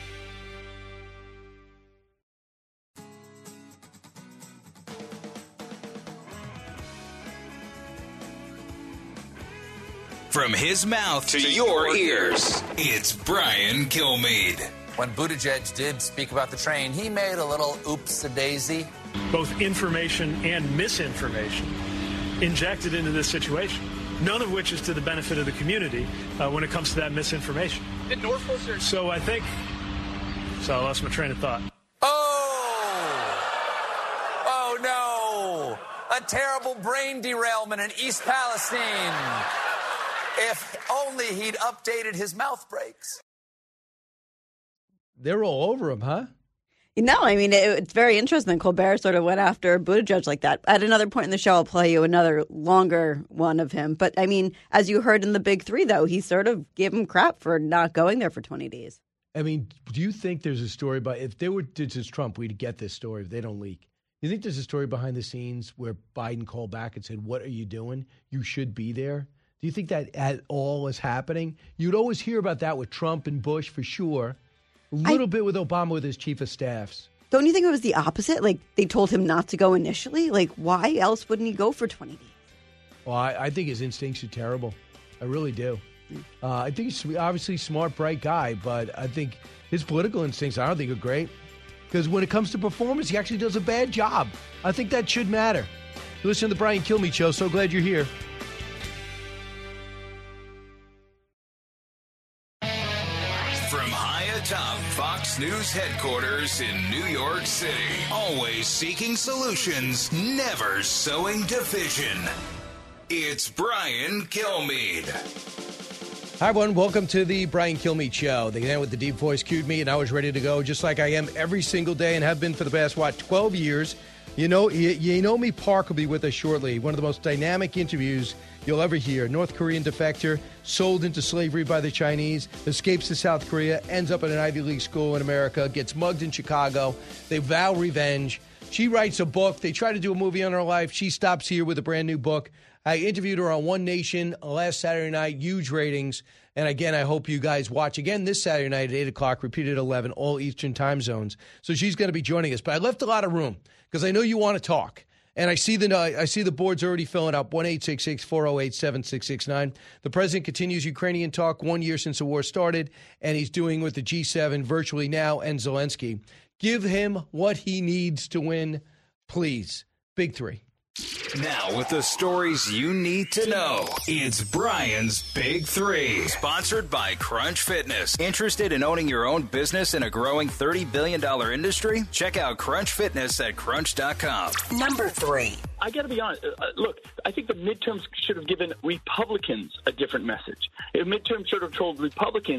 From his mouth to your ears, it's Brian Kilmeade. When Buttigieg did speak about the train, he made a little oops-a-daisy. Both information and misinformation injected into this situation, none of which is to the benefit of the community when it comes to that misinformation. So I lost my train of thought. Oh, no. A terrible brain derailment in East Palestine. If only he'd updated his mouth brakes. They're all over him, huh? No, I mean, it's very interesting. Colbert sort of went after Buttigieg like that. At another point in the show, I'll play you another longer one of him. But, I mean, as you heard in the Big Three, though, he sort of gave him crap for not going there for 20 days. I mean, do you think there's a story if they were just Trump, we'd get this story if they don't leak. You think there's a story behind the scenes where Biden called back and said, "What are you doing? You should be there"? Do you think that at all is happening? You'd always hear about that with Trump and Bush for sure. A little bit with Obama with his chief of staffs. Don't you think it was the opposite? Like, they told him not to go initially? Like, why else wouldn't he go for 20 days? Well, I think his instincts are terrible. I really do. I think he's obviously a smart, bright guy, but I think his political instincts, I don't think are great. Because when it comes to performance, he actually does a bad job. I think that should matter. Listen to the Brian Kilmeade Show. So glad you're here. From high atop Fox News headquarters in New York City, always seeking solutions, never sowing division. It's Brian Kilmeade. Hi, everyone. Welcome to the Brian Kilmeade Show. The man with the deep voice cued me, and I was ready to go, just like I am every single day and have been for the past, 12 years. You know me, Park will be with us shortly. One of the most dynamic interviews you'll ever hear. North Korean defector, sold into slavery by the Chinese, escapes to South Korea, ends up at an Ivy League school in America, gets mugged in Chicago. They vow revenge. She writes a book. They try to do a movie on her life. She stops here with a brand new book. I interviewed her on One Nation last Saturday night, huge ratings. And again, I hope you guys watch again this Saturday night at 8 o'clock, repeated at 11, all Eastern time zones. So she's going to be joining us. But I left a lot of room because I know you want to talk. And I see the boards already filling up, 1-866-408-7669. The president continues Ukrainian talk 1 year since the war started, and he's doing with the G7 virtually now and Zelensky. Give him what he needs to win, please. Big Three. Now, with the stories you need to know, it's Brian's Big Three. Sponsored by Crunch Fitness. Interested in owning your own business in a growing $30 billion industry? Check out Crunch Fitness at crunch.com. Number 3. I got to be honest. Look, I think the midterms should have given Republicans a different message. If midterms should have told Republicans,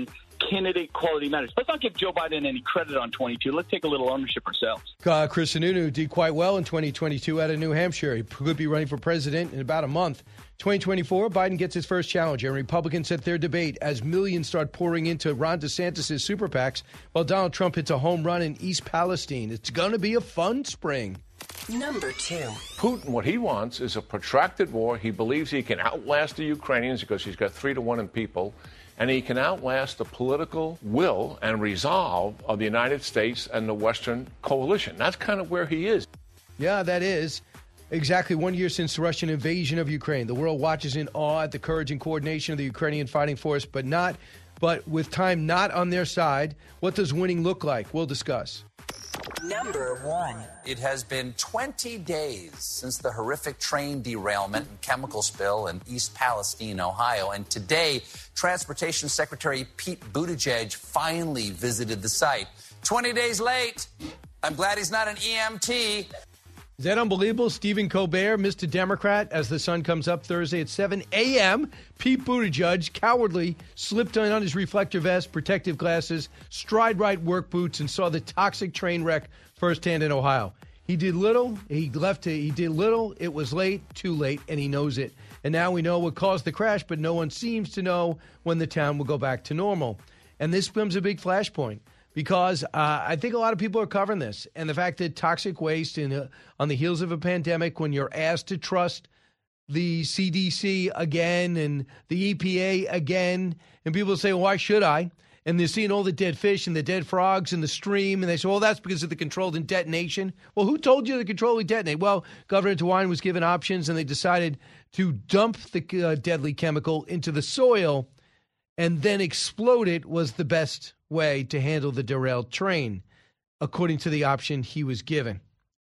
candidate quality matters. Let's not give Joe Biden any credit on 22. Let's take a little ownership ourselves. Chris Sununu did quite well in 2022 out of New Hampshire. He could be running for president in about a month. 2024, Biden gets his first challenger, and Republicans set their debate as millions start pouring into Ron DeSantis' super PACs while Donald Trump hits a home run in East Palestine. It's going to be a fun spring. Number 2. Putin, what he wants is a protracted war. He believes he can outlast the Ukrainians because he's got 3-1 in people, and he can outlast the political will and resolve of the United States and the Western coalition. That's kind of where he is. Yeah, that is. Exactly 1 year since the Russian invasion of Ukraine. The world watches in awe at the courage and coordination of the Ukrainian fighting force, but with time not on their side. What does winning look like? We'll discuss. Number 1. It has been 20 days since the horrific train derailment and chemical spill in East Palestine, Ohio. And today, Transportation Secretary Pete Buttigieg finally visited the site. 20 days late. I'm glad he's not an EMT. Is that unbelievable? Stephen Colbert, Mr. Democrat, as the sun comes up Thursday at 7 a.m., Pete Buttigieg cowardly slipped on his reflector vest, protective glasses, stride-right work boots, and saw the toxic train wreck firsthand in Ohio. He did little. He did little. It was late, too late, and he knows it. And now we know what caused the crash, but no one seems to know when the town will go back to normal. And this becomes a big flashpoint. Because I think a lot of people are covering this. And the fact that toxic waste on the heels of a pandemic, when you're asked to trust the CDC again and the EPA again, and people say, well, why should I? And they're seeing all the dead fish and the dead frogs in the stream. And they say, well, that's because of the controlled detonation. Well, who told you to control and detonate? Well, Governor DeWine was given options, and they decided to dump the deadly chemical into the soil and then explode it was the best way to handle the derailed train, according to the option he was given.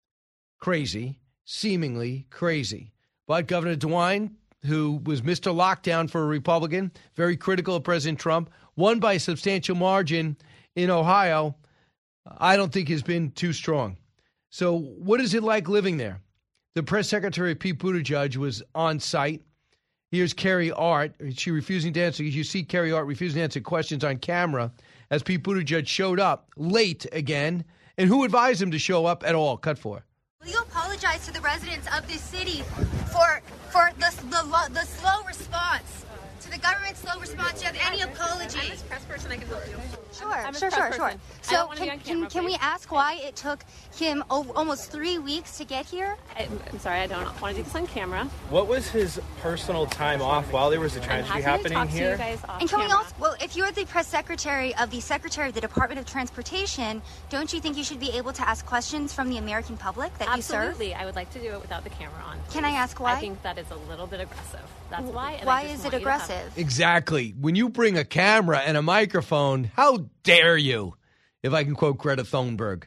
Crazy, seemingly crazy. But Governor DeWine, who was Mr. Lockdown for a Republican, very critical of President Trump, won by a substantial margin in Ohio, I don't think has been too strong. So what is it like living there? The press secretary, Pete Buttigieg, was on site. Here's Carrie Art. She refusing to answer. You see Carrie Art refusing to answer questions on camera as Pete Buttigieg showed up late again. And who advised him to show up at all? Cut 4. Will you apologize to the residents of this city for the slow response? To the government's slow response, do you have any apology? I'm this press person, I can help you. Sure. So can we ask why it took him almost 3 weeks to get here? I'm sorry, I don't want to do this on camera. What was his personal time off while there was a tragedy happening here? You guys off and can camera. we also, well, if you're the press secretary of the Secretary of the Department of Transportation, don't you think you should be able to ask questions from the American public that you serve? Absolutely. I would like to do it without the camera on. Can I ask why? I think that is a little bit aggressive. That's why. And why I just is want it you to have- aggressive? Exactly. When you bring a camera and a microphone, how dare you, if I can quote Greta Thunberg.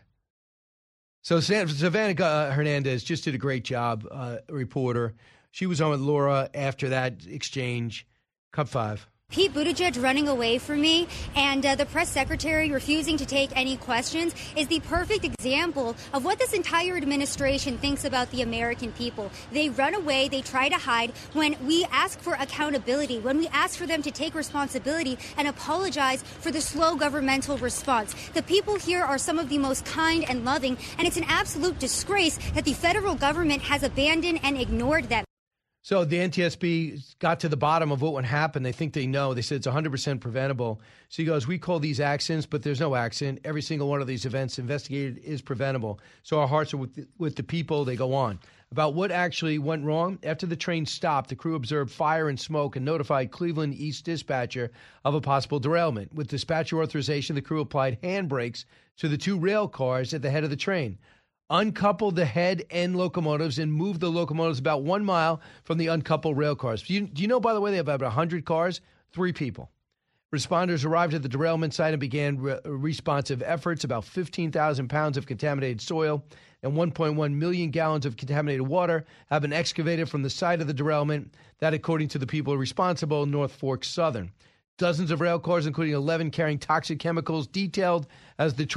So Savannah Hernandez just did a great job, reporter. She was on with Laura after that exchange. Cut 5. Pete Buttigieg running away from me and the press secretary refusing to take any questions is the perfect example of what this entire administration thinks about the American people. They run away, they try to hide. When we ask for accountability, when we ask for them to take responsibility and apologize for the slow governmental response, the people here are some of the most kind and loving, and it's an absolute disgrace that the federal government has abandoned and ignored them. So the NTSB got to the bottom of what would happen. They think they know. They said it's 100% preventable. So he goes, we call these accidents, but there's no accident. Every single one of these events investigated is preventable. So our hearts are with the people. They go on. About what actually went wrong, after the train stopped, the crew observed fire and smoke and notified Cleveland East dispatcher of a possible derailment. With dispatcher authorization, the crew applied handbrakes to the 2 rail cars at the head of the train, uncoupled the head end locomotives, and moved the locomotives about 1 mile from the uncoupled rail cars. Do you know, by the way, they have about 100 cars, 3 people. Responders arrived at the derailment site and began responsive efforts. About 15,000 pounds of contaminated soil and 1.1 million gallons of contaminated water have been excavated from the site of the derailment. That, according to the people responsible, North Fork Southern. Dozens of rail cars, including 11 carrying toxic chemicals, derailed as the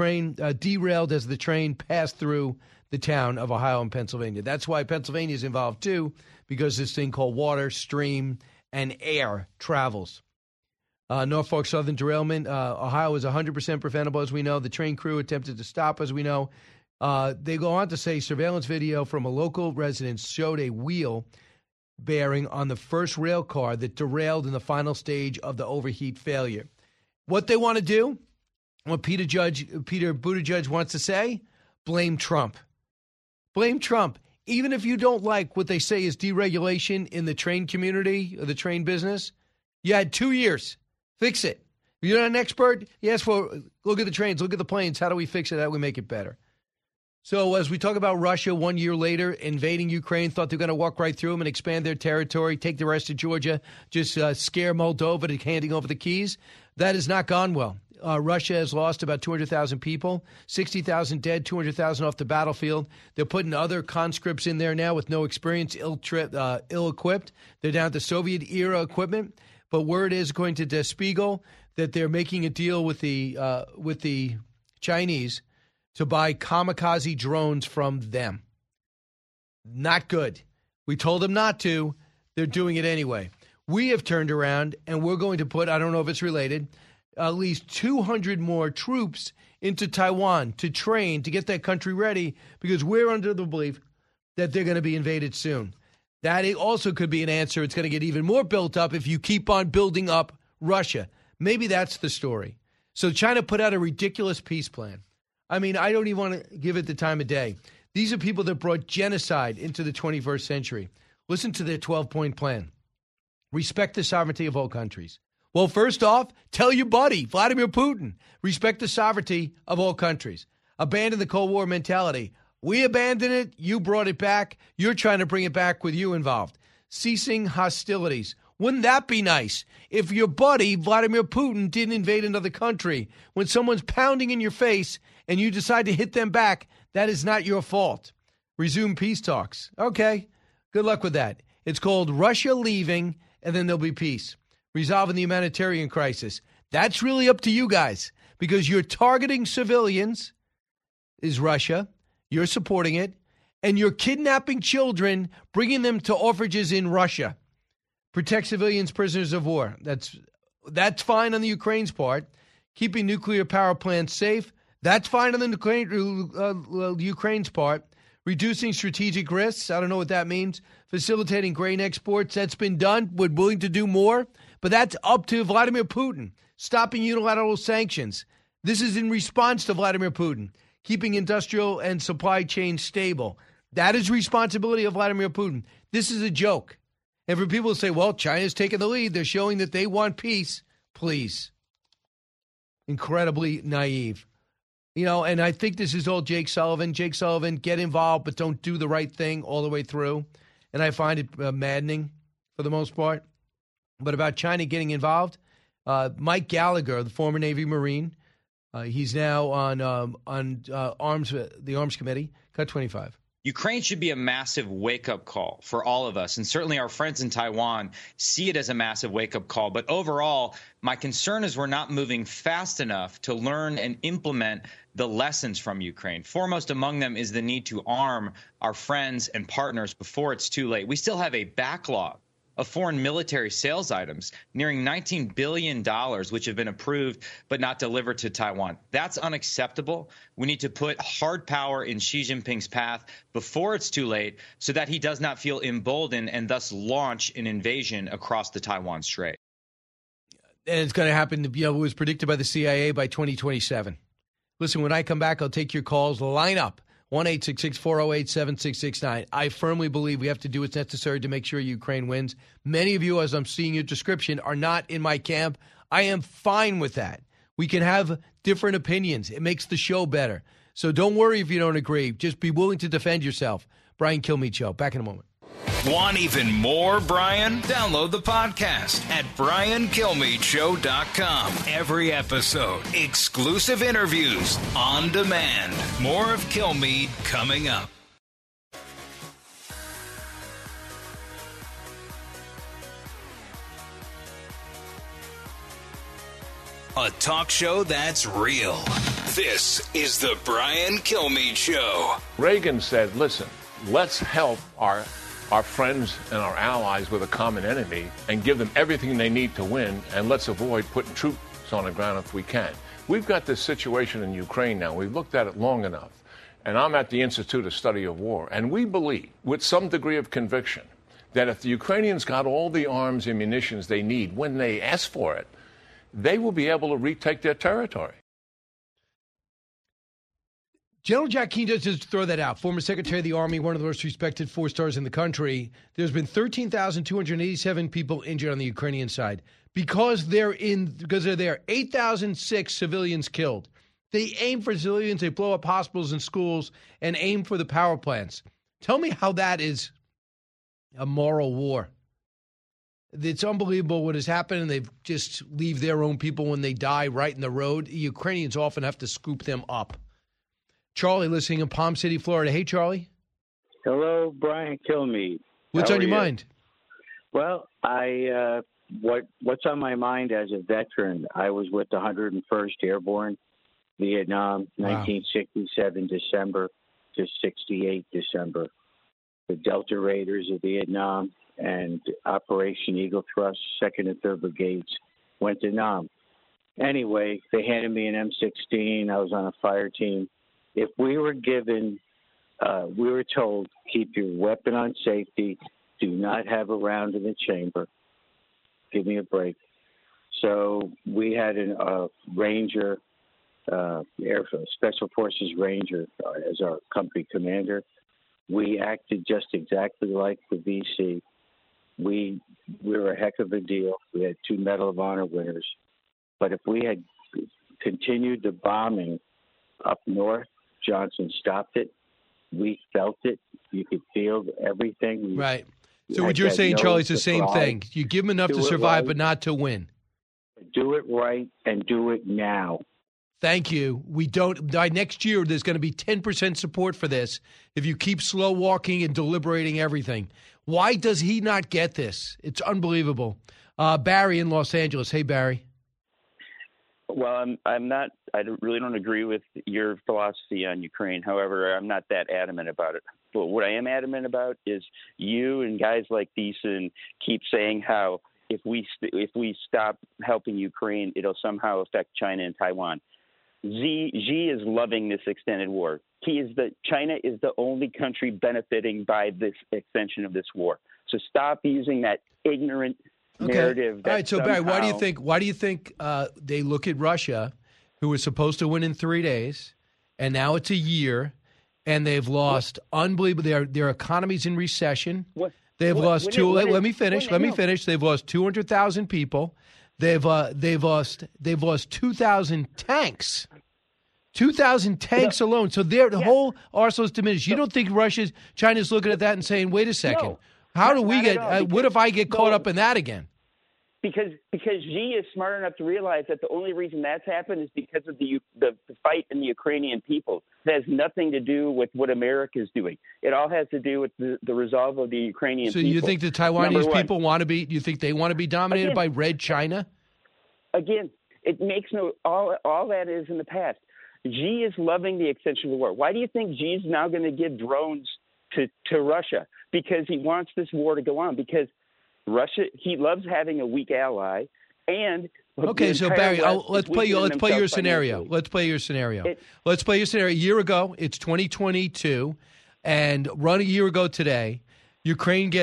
train passed through the town of Ohio and Pennsylvania. That's why Pennsylvania is involved, too, because this thing called water, stream, and air travels. Norfolk Southern derailment. Ohio is 100% preventable, as we know. The train crew attempted to stop, as we know. They go on to say surveillance video from a local resident showed a wheel bearing on the first rail car that derailed in the final stage of the overheat failure. What they want to do, what Peter Buttigieg wants to say, blame Trump. Blame Trump. Even if you don't like what they say is deregulation in the train community or the train business, you had 2 years. Fix it. If you're not an expert, yes, look at the trains, look at the planes. How do we fix it? How do we make it better? So as we talk about Russia 1 year later invading Ukraine, thought they were going to walk right through them and expand their territory, take the rest of Georgia, just scare Moldova to handing over the keys. That has not gone well. Russia has lost about 200,000 people, 60,000 dead, 200,000 off the battlefield. They're putting other conscripts in there now with no experience, ill-equipped. They're down to Soviet-era equipment. But word is, according to Der Spiegel, that they're making a deal with the Chinese to buy kamikaze drones from them. Not good. We told them not to. They're doing it anyway. We have turned around, and we're going to put, I don't know if it's related, at least 200 more troops into Taiwan to train, to get that country ready, because we're under the belief that they're going to be invaded soon. That also could be an answer. It's going to get even more built up if you keep on building up Russia. Maybe that's the story. So China put out a ridiculous peace plan. I mean, I don't even want to give it the time of day. These are people that brought genocide into the 21st century. Listen to their 12-point plan. Respect the sovereignty of all countries. Well, first off, tell your buddy, Vladimir Putin, respect the sovereignty of all countries. Abandon the Cold War mentality. We abandoned it. You brought it back. You're trying to bring it back with you involved. Ceasing hostilities. Wouldn't that be nice if your buddy, Vladimir Putin, didn't invade another country? When someone's pounding in your face and you decide to hit them back, that is not your fault. Resume peace talks. Okay, good luck with that. It's called Russia leaving, and then there'll be peace. Resolving the humanitarian crisis. That's really up to you guys, because you're targeting civilians, is Russia. You're supporting it, and you're kidnapping children, bringing them to orphanages in Russia. Protect civilians, prisoners of war. That's fine on the Ukraine's part. Keeping nuclear power plants safe. That's fine on the Ukraine's part. Reducing strategic risks. I don't know what that means. Facilitating grain exports. That's been done. We're willing to do more. But that's up to Vladimir Putin. Stopping unilateral sanctions. This is in response to Vladimir Putin. Keeping industrial and supply chains stable. That is responsibility of Vladimir Putin. This is a joke. And for people to say, well, China's taking the lead, they're showing that they want peace. Please. Incredibly naive. You know, and I think this is all Jake Sullivan. Jake Sullivan, get involved, but don't do the right thing all the way through. And I find it maddening for the most part. But about China getting involved, Mike Gallagher, the former Navy Marine, he's now on the Arms Committee, Cut 25. Ukraine should be a massive wake-up call for all of us, and certainly our friends in Taiwan see it as a massive wake-up call. But overall, my concern is we're not moving fast enough to learn and implement the lessons from Ukraine. Foremost among them is the need to arm our friends and partners before it's too late. We still have a backlog of foreign military sales items nearing $19 billion, which have been approved but not delivered to Taiwan. That's unacceptable. We need to put hard power in Xi Jinping's path before it's too late so that he does not feel emboldened and thus launch an invasion across the Taiwan Strait. And it's going to happen, it was predicted by the CIA by 2027. Listen, when I come back, I'll take your calls. Line up. 1-866-408-7669. I firmly believe we have to do what's necessary to make sure Ukraine wins. Many of you, as I'm seeing your description, are not in my camp. I am fine with that. We can have different opinions. It makes the show better. So don't worry if you don't agree. Just be willing to defend yourself. Brian Kilmeade Show. Back in a moment. Want even more Brian? Download the podcast at BrianKilmeadeShow.com. Every episode, exclusive interviews on demand. More of Kilmeade coming up. A talk show that's real. This is the Brian Kilmeade Show. Reagan said, listen, let's help our our friends and our allies with a common enemy and give them everything they need to win, and let's avoid putting troops on the ground if we can. We've got this situation in Ukraine now. We've looked at it long enough. And I'm at the Institute of Study of War. And we believe, with some degree of conviction, that if the Ukrainians got all the arms and munitions they need when they ask for it, they will be able to retake their territory. General Jack Keane does just throw that out. Former Secretary of the Army, one of the most respected 4-stars in the country. There's been 13,287 people injured on the Ukrainian side because they're there. 8,006 civilians killed. They aim for civilians. They blow up hospitals and schools and aim for the power plants. Tell me how that is a moral war. It's unbelievable what has happened, and they just leave their own people when they die right in the road. The Ukrainians often have to scoop them up. Charlie, listening in Palm City, Florida. Hey, Charlie. Hello, Brian Kilmeade. What's on your mind? Well, what's on my mind as a veteran? I was with the 101st Airborne, Vietnam, 1967 December to 68 December. The Delta Raiders of Vietnam and Operation Eagle Thrust, 2nd and 3rd Brigades went to Nam. Anyway, they handed me an M16. I was on a fire team. If we were given, we were told, keep your weapon on safety, do not have a round in the chamber. Give me a break. So we had a Ranger, Special Forces Ranger as our company commander. We acted just exactly like the VC. We were a heck of a deal. We had 2 Medal of Honor winners. But if we had continued the bombing up north, Johnson stopped it. We felt it. You could feel everything. Right. So what you're saying, Charlie, is the same thing. You give them enough to survive, but not to win. Do it right and do it now. Thank you. We don't. By next year, there's going to be 10% support for this if you keep slow walking and deliberating everything. Why does he not get this? It's unbelievable. Barry in Los Angeles. Hey, Barry. Well, I'm not. I really don't agree with your philosophy on Ukraine. However, I'm not that adamant about it. But what I am adamant about is you and guys like Thiessen keep saying how if we stop helping Ukraine, it'll somehow affect China and Taiwan. Xi is loving this extended war. China is the only country benefiting by this extension of this war. So stop using that ignorant narrative. All right. So Barry, why do you think they look at Russia, who was supposed to win in 3 days, and now it's a year, and they've lost unbelievable. Their economy's in recession. They've lost two. Let me finish. They've lost 200,000 people. They've lost 2,000 tanks. 2,000 tanks alone. So the whole arsenal is diminished. You don't think China's looking at that and saying, "Wait a second, how do we get? What if I get caught up in that again?" Because Xi is smart enough to realize that the only reason that's happened is because of the fight in the Ukrainian people. It has nothing to do with what America is doing. It all has to do with the resolve of the Ukrainian people. So you think the Taiwanese people want to be? You think they want to be dominated by Red China? Again, it makes all that is in the past. Xi is loving the extension of the war. Why do you think Xi is now going to give drones to Russia? Because he wants this war to go on. Because Russia, he loves having a weak ally, and okay. So Barry, let's play your scenario. Let's play your scenario. A year ago, it's 2022, and run a year ago today, Ukraine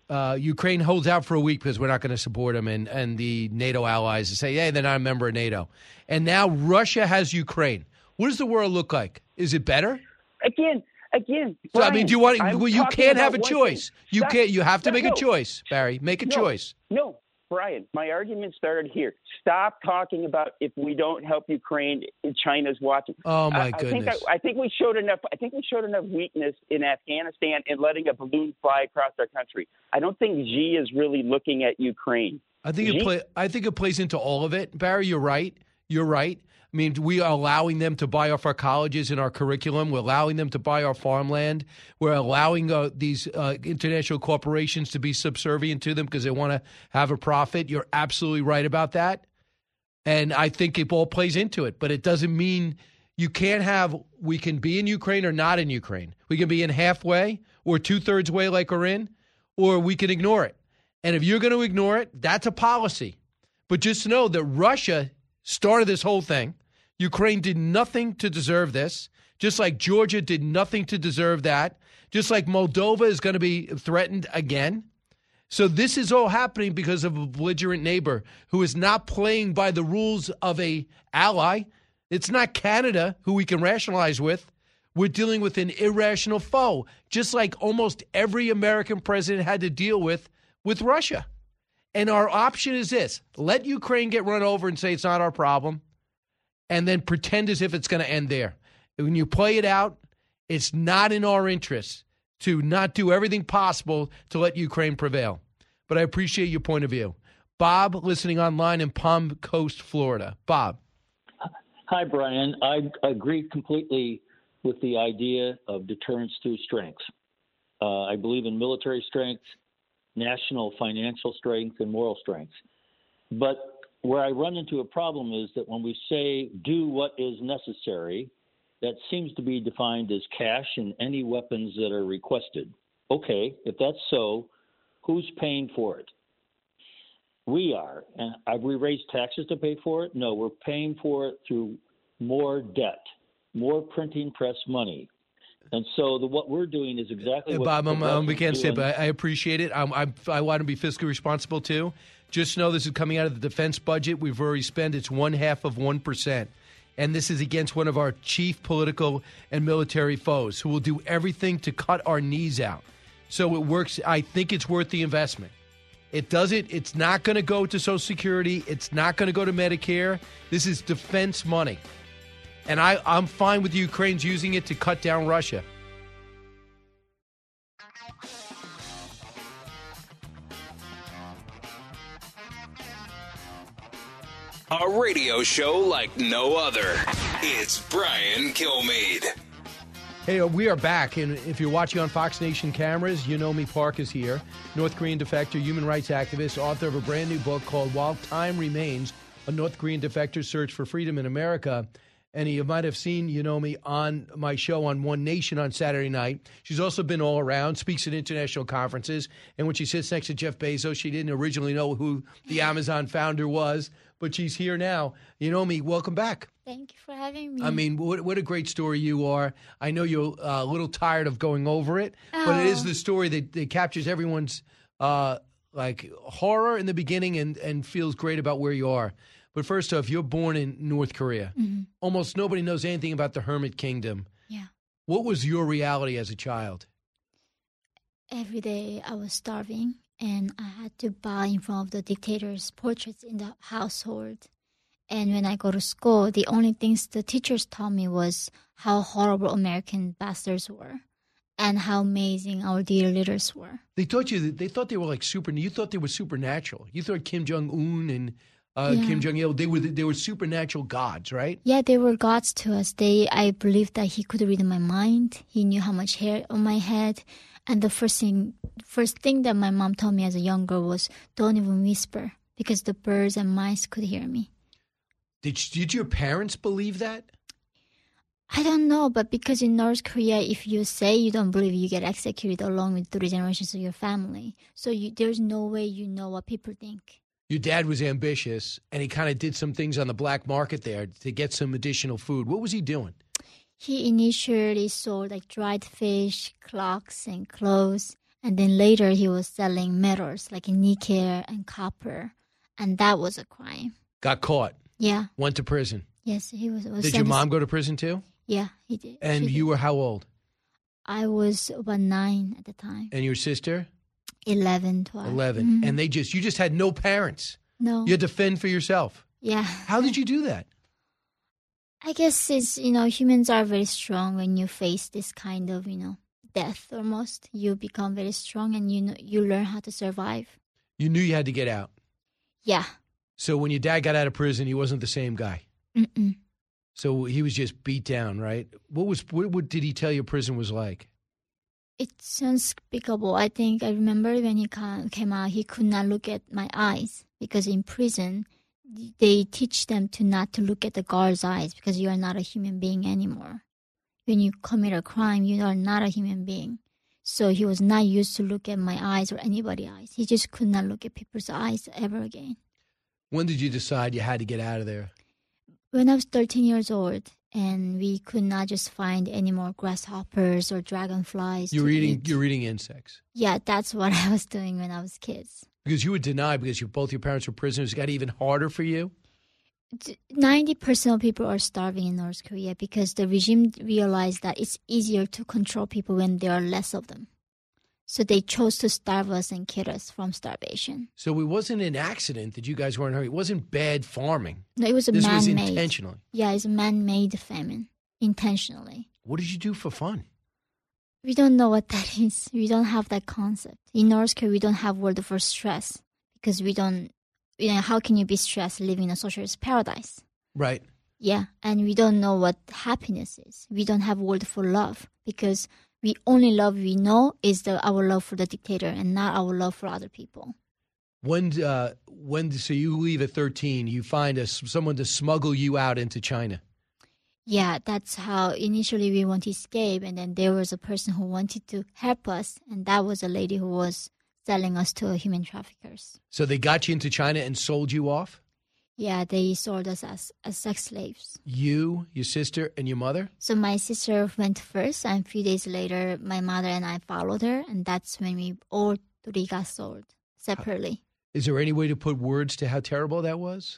holds out for a week because we're not going to support them, and the NATO allies say, "Hey, they're not a member of NATO." And now Russia has Ukraine. What does the world look like? Is it better? Again. So Brian, I mean, do you want? Well, you can't have a choice. You can't. You have to make a choice, Barry. Make a choice. No, Brian. My argument started here. Stop talking about if we don't help Ukraine, China's watching. Oh my goodness! I think we showed enough. I think we showed enough weakness in Afghanistan in letting a balloon fly across our country. I don't think Xi is really looking at Ukraine. I think it plays into all of it, Barry. You're right. I mean, we are allowing them to buy off our colleges and our curriculum. We're allowing them to buy our farmland. We're allowing these international corporations to be subservient to them because they want to have a profit. You're absolutely right about that. And I think it all plays into it. But it doesn't mean we can be in Ukraine or not in Ukraine. We can be in halfway or 2/3 way like we're in, or we can ignore it. And if you're going to ignore it, that's a policy. But just know that Russia started this whole thing. Ukraine did nothing to deserve this, just like Georgia did nothing to deserve that, just like Moldova is going to be threatened again. So this is all happening because of a belligerent neighbor who is not playing by the rules of a ally. It's not Canada, who we can rationalize with. We're dealing with an irrational foe, just like almost every American president had to deal with Russia. And our option is this: let Ukraine get run over and say it's not our problem, and then pretend as if it's going to end there. When you play it out, it's not in our interest to not do everything possible to let Ukraine prevail. But I appreciate your point of view. Bob, listening online in Palm Coast, Florida. Bob. Hi, Brian. I agree completely with the idea of deterrence through strength. I believe in military strength, national financial strength, and moral strength. But where I run into a problem is that when we say do what is necessary, that seems to be defined as cash and any weapons that are requested. Okay, if that's so, who's paying for it? We are. And have we raised taxes to pay for it? No, we're paying for it through more debt, more printing press money. And so what we're doing is exactly what Bob, we can't say it, but I appreciate it. I want to be fiscally responsible, too. Just know this is coming out of the defense budget. We've already spent it's 0.5%. And this is against one of our chief political and military foes who will do everything to cut our knees out. So it works. I think it's worth the investment. It's not going to go to Social Security. It's not going to go to Medicare. This is defense money. And I'm fine with Ukraine's using it to cut down Russia. A radio show like no other. It's Brian Kilmeade. Hey, we are back, and if you're watching on Fox Nation cameras, Yunomi Park is here. North Korean defector, human rights activist, author of a brand new book called While Time Remains, A North Korean Defector's Search for Freedom in America. And you might have seen Yunomi on my show on One Nation on Saturday night. She's also been all around, speaks at international conferences. And when she sits next to Jeff Bezos, she didn't originally know who the Amazon founder was, but she's here now. Yunomi, welcome back. Thank you for having me. I mean, what a great story you are. I know you're a little tired of going over it, but it is the story that captures everyone's horror in the beginning and feels great about where you are. But first off, you're born in North Korea. Mm-hmm. Almost nobody knows anything about the Hermit Kingdom. Yeah. What was your reality as a child? Every day I was starving, and I had to bow in front of the dictator's portraits in the household. And when I go to school, the only things the teachers taught me was how horrible American bastards were and how amazing our dear leaders were. They thought they were like you thought they were supernatural. You thought Kim Jong-un and Kim Jong-il, they were supernatural gods, right? Yeah, they were gods to us. I believed that he could read my mind. He knew how much hair on my head. And the first thing that my mom told me as a young girl was, don't even whisper, because the birds and mice could hear me. Did your parents believe that? I don't know, but because in North Korea, if you say you don't believe, you get executed along with 3 generations of your family. So there's no way you know what people think. Your dad was ambitious, and he kind of did some things on the black market there to get some additional food. What was he doing? He initially sold dried fish, clocks, and clothes. And then later he was selling metals like nickel and copper. And that was a crime. Got caught? Yeah. Went to prison? Yes, he was. Did your mom go to prison too? Yeah, he did. And you were how old? I was about 9 at the time. And your sister? 11, 12. 11. Mm-hmm. And you just had no parents. No. You had to fend for yourself. Yeah. How did you do that? I guess it's, humans are very strong when you face this kind of, death almost. You become very strong and you learn how to survive. You knew you had to get out. Yeah. So when your dad got out of prison, he wasn't the same guy. Mm-mm. So he was just beat down, right? What did he tell you prison was like? It's unspeakable. I remember when he came out, he could not look at my eyes because in prison, they teach them not to look at the guard's eyes because you are not a human being anymore. When you commit a crime, you are not a human being. So he was not used to look at my eyes or anybody's eyes. He just could not look at people's eyes ever again. When did you decide you had to get out of there? When I was 13 years old, and we could not just find any more grasshoppers or dragonflies. You're eating insects. Yeah, that's what I was doing when I was kids. Because you would deny because both your parents were prisoners. It got even harder for you? 90% of people are starving in North Korea because the regime realized that it's easier to control people when there are less of them. So they chose to starve us and kill us from starvation. So it wasn't an accident that you guys weren't hungry. It wasn't bad farming. No, it was This was man-made. intentionally. Yeah, it's a man-made famine, intentionally. What did you do for fun? We don't know what that is. We don't have that concept. In North Korea, we don't have word for stress because we don't. How can you be stressed living in a socialist paradise? Right. Yeah, and we don't know what happiness is. We don't have word for love because we only love we know is our love for the dictator and not our love for other people. When so you leave at 13, you find someone to smuggle you out into China. Yeah, that's how initially we wanted to escape, and then there was a person who wanted to help us, and that was a lady who was selling us to human traffickers. So they got you into China and sold you off? Yeah, they sold us as sex slaves. You, your sister, and your mother? So my sister went first, and a few days later, my mother and I followed her, and that's when we all three got sold separately. Is there any way to put words to how terrible that was?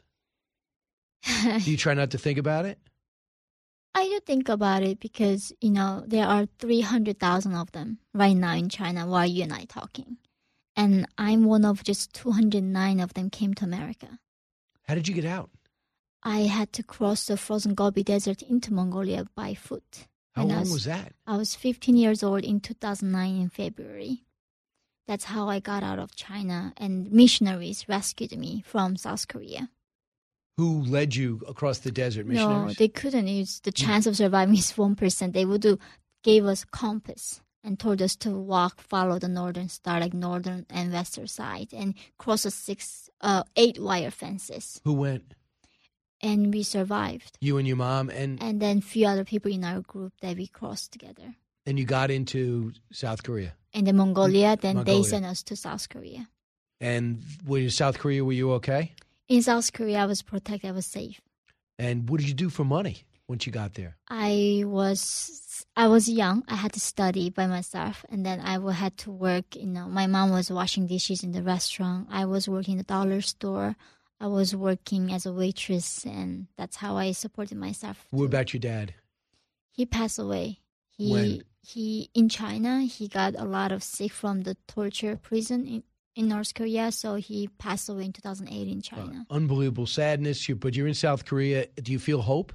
Do you try not to think about it? I do think about it because, there are 300,000 of them right now in China while you and I talking. And I'm one of just 209 of them came to America. How did you get out? I had to cross the frozen Gobi Desert into Mongolia by foot. How long was that? I was 15 years old in 2009 in February. That's how I got out of China, and missionaries rescued me from South Korea. Who led you across the desert, missionaries? No, they couldn't. The chance of surviving is 1%. They gave us compass and told us to follow the northern star, like northern and western side, and cross the 8 wire fences. Who went? And we survived. You and your mom and then a few other people in our group that we crossed together. And you got into South Korea? And then Mongolia, they sent us to South Korea. And South Korea, were you okay? In South Korea, I was protected, I was safe. And what did you do for money once you got there? I was young. I had to study by myself, and then I had to work. My mom was washing dishes in the restaurant. I was working in the dollar store. I was working as a waitress, and that's how I supported myself. What about your dad? He passed away. When? He in China, he got a lot of sick from the torture prison in North Korea, so he passed away in 2008 in China. Unbelievable sadness, but you're in South Korea. Do you feel hope?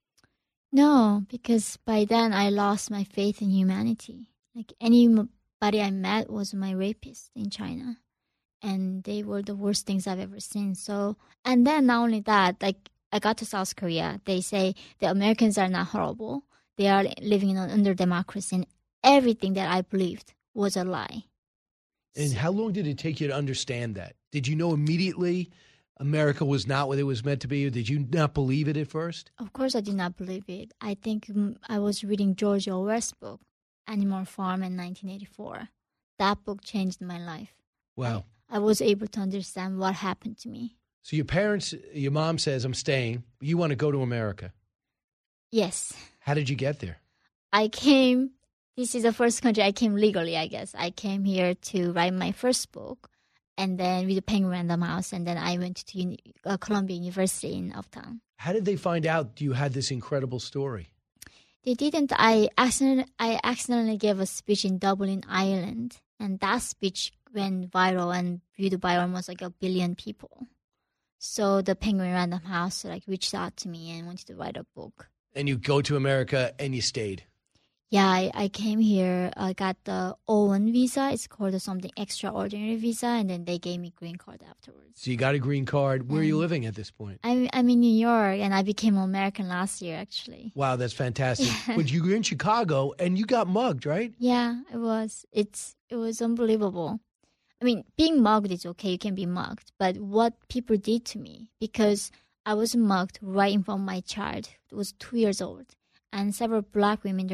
No, because by then I lost my faith in humanity. Like anybody I met was my rapist in China, and they were the worst things I've ever seen. So, and then not only that, like I got to South Korea, they say the Americans are not horrible. They are living under democracy, and everything that I believed was a lie. And how long did it take you to understand that? Did you know immediately America was not what it was meant to be, or did you not believe it at first? Of course I did not believe it. I think I was reading George Orwell's book, Animal Farm in 1984. That book changed my life. Wow. I was able to understand what happened to me. So your mom says, I'm staying. You want to go to America? Yes. How did you get there? This is the first country I came legally, I guess. I came here to write my first book, and then with the Penguin Random House, and then I went to Columbia University in Uptown. How did they find out you had this incredible story? They didn't. I accidentally gave a speech in Dublin, Ireland, and that speech went viral and viewed by almost like 1 billion people. So the Penguin Random House reached out to me and wanted to write a book. And you go to America and you stayed? Yeah, I came here. I got the O1 visa. It's called something extraordinary visa, and then they gave me green card afterwards. So you got a green card. Where are you living at this point? I'm in New York, and I became American last year, actually. Wow, that's fantastic. But you were in Chicago, and you got mugged, right? Yeah, it was. It was unbelievable. I mean, being mugged is okay. You can be mugged. But what people did to me, because I was mugged right in front of my child, who was 2 years old, and several black women during the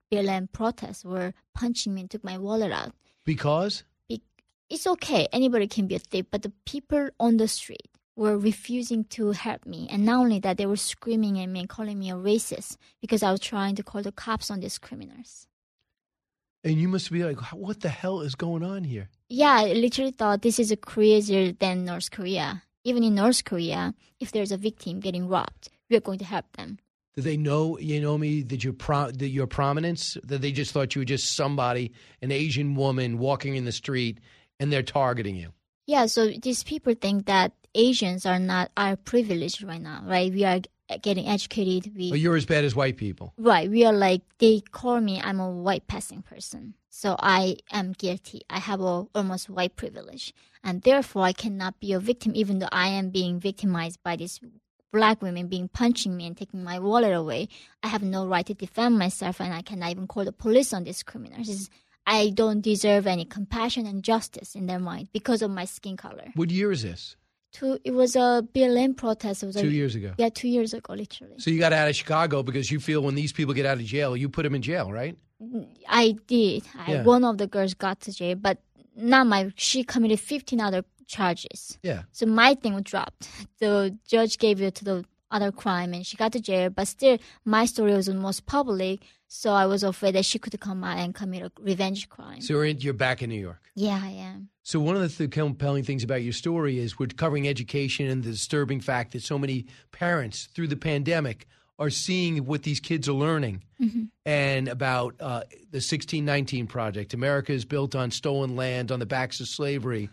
BLM protests were punching me and took my wallet out. Because? It's okay. Anybody can be a thief. But the people on the street were refusing to help me. And not only that, they were screaming at me and calling me a racist because I was trying to call the cops on these criminals. And you must be like, what the hell is going on here? Yeah, I literally thought this is crazier than North Korea. Even in North Korea, if there's a victim getting robbed, we are going to help them. Did they know, that your prominence, that they just thought you were just somebody, an Asian woman walking in the street, and they're targeting you? Yeah, so these people think that Asians are privileged right now, right? We are getting educated. You're as bad as white people. Right. We are like, they call me, I'm a white passing person. So I am guilty. I have almost white privilege. And therefore, I cannot be a victim, even though I am being victimized by these black women punching me and taking my wallet away. I have no right to defend myself, and I cannot even call the police on these criminals. I don't deserve any compassion and justice in their mind because of my skin color. What year is this? It was a BLM protest. It was 2 years ago. Yeah, 2 years ago, literally. So you got out of Chicago because you feel when these people get out of jail, you put them in jail, right? I did. Yeah. One of the girls got to jail, but she committed 15 other charges. Yeah. So my thing was dropped. The judge gave it to the other crime, and she got to jail. But still, my story was the most public, so I was afraid that she could come out and commit a revenge crime. So you're back in New York. Yeah, I am. So one of the compelling things about your story is we're covering education and the disturbing fact that so many parents through the pandemic are seeing what these kids are learning and about the 1619 Project. America is built on stolen land, on the backs of slavery,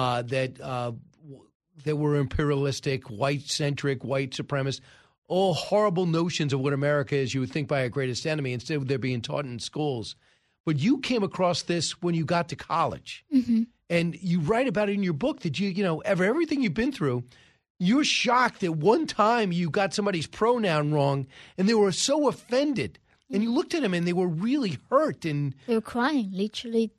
that were imperialistic, white-centric, white supremacist, all horrible notions of what America is, you would think, by our greatest enemy. Instead, they're being taught in schools. But you came across this when you got to college. And you write about it in your book that everything you've been through, you're shocked that one time you got somebody's pronoun wrong and they were so offended. And you looked at them and they were really hurt. And they were crying, literally,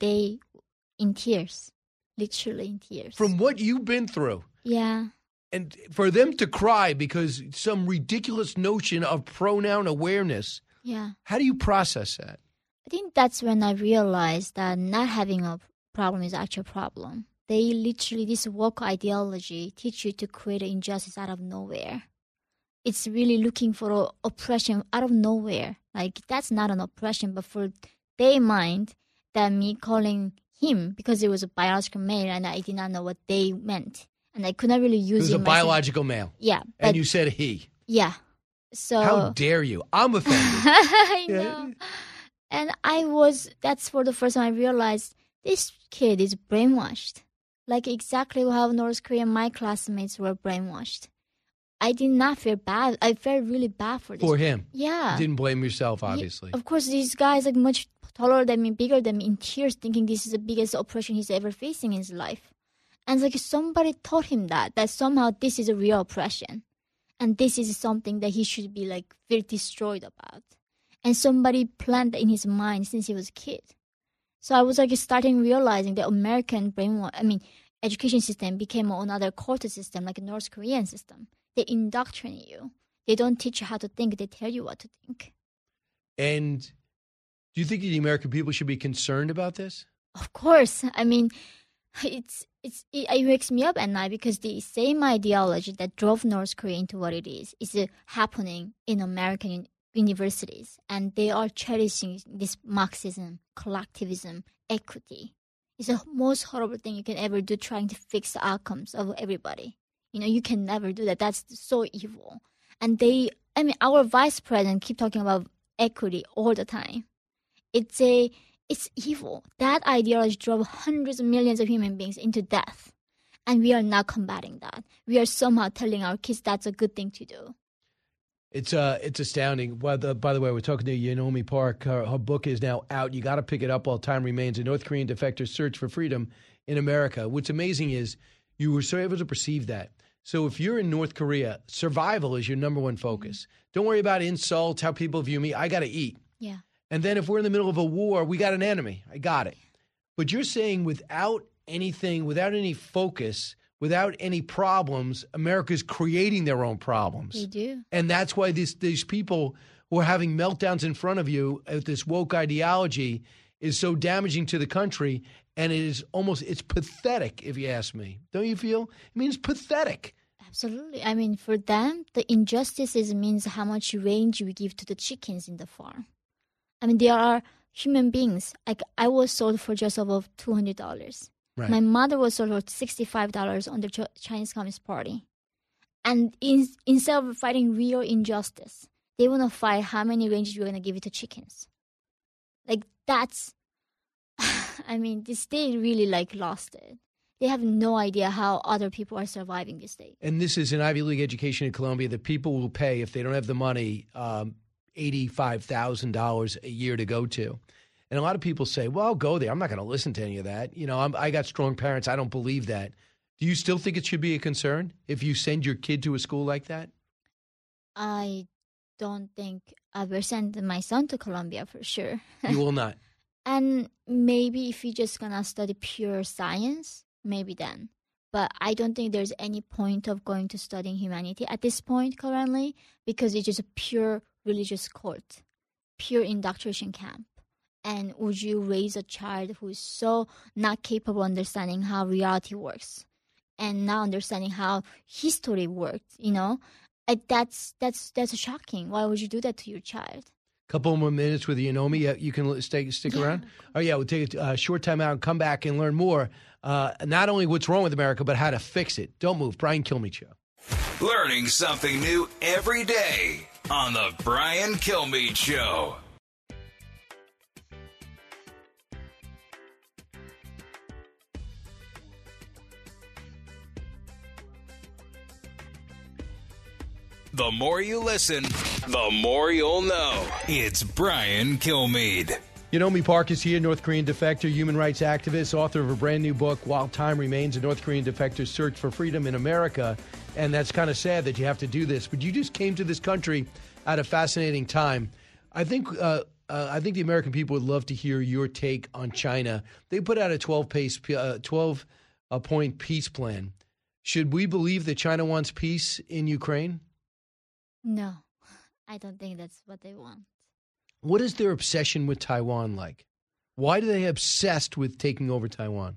in tears. Literally in tears. From what you've been through. Yeah. And for them to cry because some ridiculous notion of pronoun awareness. Yeah. How do you process that? I think that's when I realized that not having a problem is actually a problem. They literally, this woke ideology teach you to create injustice out of nowhere. It's really looking for oppression out of nowhere. Like, that's not an oppression, but for their mind, that me calling him, because it was a biological male and I did not know what they meant. And I could not really use it. It was a biological male. Yeah. And you said he. Yeah. So how dare you? I'm offended. I know. And that's for the first time I realized this kid is brainwashed. Like exactly how North Korean, my classmates were brainwashed. I did not feel bad. I felt really bad for this. For him? Yeah. You didn't blame yourself, obviously. Of course, these guys are much taller than me, bigger than me, in tears, thinking this is the biggest oppression he's ever facing in his life. And it's like somebody taught him that somehow this is a real oppression. And this is something that he should be like very destroyed about. And somebody planted in his mind since he was a kid. So I was like starting realizing the American education system became another culture system, like a North Korean system. They indoctrinate you. They don't teach you how to think. They tell you what to think. And do you think the American people should be concerned about this? Of course. I mean, it wakes me up at night because the same ideology that drove North Korea into what it is happening in American universities. And they are cherishing this Marxism, collectivism, equity. It's the most horrible thing you can ever do, trying to fix the outcomes of everybody. You can never do that. That's so evil. And our vice president keep talking about equity all the time. It's evil. That ideology drove hundreds of millions of human beings into death. And we are not combating that. We are somehow telling our kids that's a good thing to do. It's astounding. By the way, we're talking to Yeonmi Park. Her book is now out. You got to pick it up while time remains. A North Korean defector's search for freedom in America. What's amazing is you were so able to perceive that. So if you're in North Korea, survival is your number one focus. Don't worry about insults, how people view me. I got to eat. Yeah. And then if we're in the middle of a war, we got an enemy. I got it. But you're saying without anything, without any focus, without any problems, America's creating their own problems. They do. And that's why these people or having meltdowns in front of you at this woke ideology is so damaging to the country, and it's pathetic, if you ask me. Don't you feel? I mean, it's pathetic. Absolutely. I mean, for them, the injustices means how much range we give to the chickens in the farm. I mean, they are human beings. Like, I was sold for just above $200. Right. My mother was sold for $65 on the Chinese Communist Party. And instead of fighting real injustice, they want to fight how many ranges we're going to give it to chickens. Like, that's, I mean, this state really, lost it. They have no idea how other people are surviving this day. And this is an Ivy League education in Colombia that people will pay, if they don't have the money, $85,000 a year to go to. And a lot of people say, well, I'll go there. I'm not going to listen to any of that. You know, I got strong parents. I don't believe that. Do you still think it should be a concern if you send your kid to a school like that? I don't think I will send my son to Colombia for sure. You will not. And maybe if you're just going to study pure science, maybe then. But I don't think there's any point of going to studying humanity at this point currently, because it's just a pure religious cult, pure indoctrination camp. And would you raise a child who is so not capable of understanding how reality works and not understanding how history worked, you know? That's shocking. Why would you do that to your child? Couple more minutes with you, Naomi. You can stick around. Oh, yeah, we'll take a short time out and come back and learn more. Not only what's wrong with America, but how to fix it. Don't move. Brian Kilmeade Show. Learning something new every day on the Brian Kilmeade Show. The more you listen, the more you'll know. It's Brian Kilmeade. Yeonmi Park is here, North Korean defector, human rights activist, author of a brand new book, While Time Remains, a North Korean defector's search for freedom in America. And that's kind of sad that you have to do this. But you just came to this country at a fascinating time. I think the American people would love to hear your take on China. They put out a 12-point peace plan. Should we believe that China wants peace in Ukraine? No, I don't think that's what they want. What is their obsession with Taiwan like? Why do they obsessed with taking over Taiwan?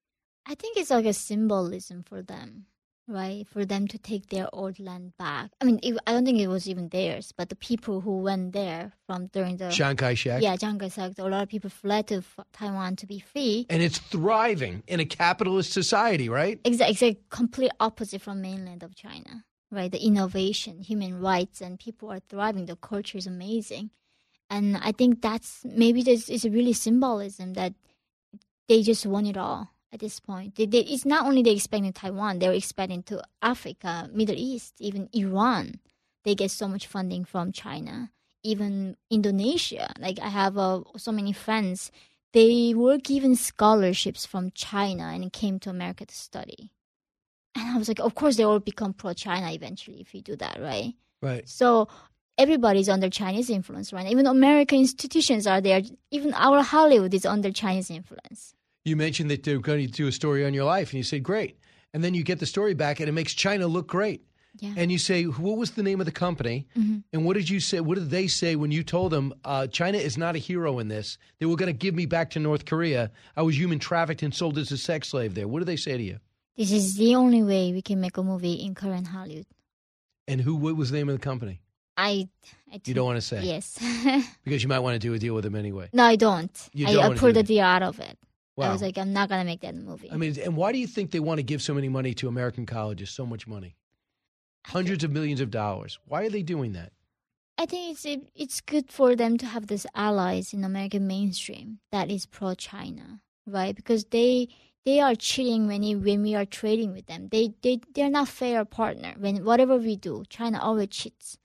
I think it's like a symbolism for them, right? For them to take their old land back. I mean, I don't think it was even theirs, but the people who went there from during the... Chiang Kai-shek? Yeah, Chiang Kai-shek. A lot of people fled to Taiwan to be free. And it's thriving in a capitalist society, right? Exactly. Complete opposite from mainland of China. Right, the innovation, human rights, and people are thriving. The culture is amazing. And I think maybe this is a really symbolism that they just want it all at this point. It's not only they expanding Taiwan, they're expanding to Africa, Middle East, even Iran. They get so much funding from China. Even Indonesia. Like, I have so many friends. They were given scholarships from China and came to America to study. And I was like, of course, they all become pro-China eventually if you do that, right? Right. So everybody's under Chinese influence right now. Even American institutions are there. Even our Hollywood is under Chinese influence. You mentioned that they're going to do a story on your life, and you said, great. And then you get the story back, and it makes China look great. Yeah. And you say, what was the name of the company? Mm-hmm. And what did you say? What did they say when you told them China is not a hero in this? They were going to give me back to North Korea. I was human trafficked and sold as a sex slave there. What did they say to you? This is the only way we can make a movie in current Hollywood. And what was the name of the company? I You don't want to say? Yes. Because you might want to do a deal with them anyway. No, I don't. I pulled the it. deal out of it. Wow. I was like, I'm not going to make that movie. I mean, and why do you think they want to give so many money to American colleges, so much money? Hundreds of millions of dollars. Why are they doing that? I think it's good for them to have these allies in American mainstream that is pro-China, right? Because they are cheating when we are trading with them. They're not fair partner. When whatever we do, China always cheats.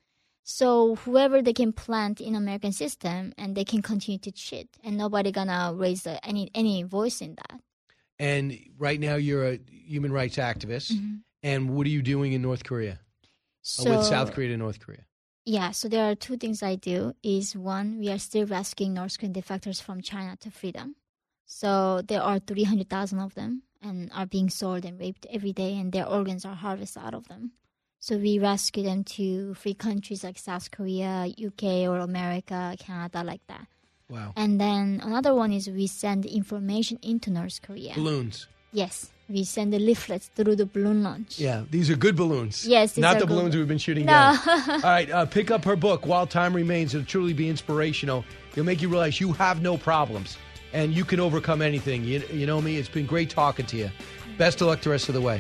So whoever they can plant in American system, and they can continue to cheat, and nobody gonna raise any voice in that. And right now you're a human rights activist. Mm-hmm. And what are you doing in North Korea? With South Korea and North Korea? Yeah, so there are two things I do. Is one, we are still rescuing North Korean defectors from China to freedom. So there are 300,000 of them and are being sold and raped every day, and their organs are harvested out of them. So we rescue them to free countries like South Korea, UK, or America, Canada, like that. Wow. And then another one is we send information into North Korea. Balloons. Yes. We send the leaflets through the balloon launch. Yeah, these are good balloons. Yes, these not are the good. balloons we've been shooting No. down. All right, pick up her book, While Time Remains. It'll truly be inspirational. It'll make you realize you have no problems, and you can overcome anything. You know me? It's been great talking to you. Best of luck the rest of the way.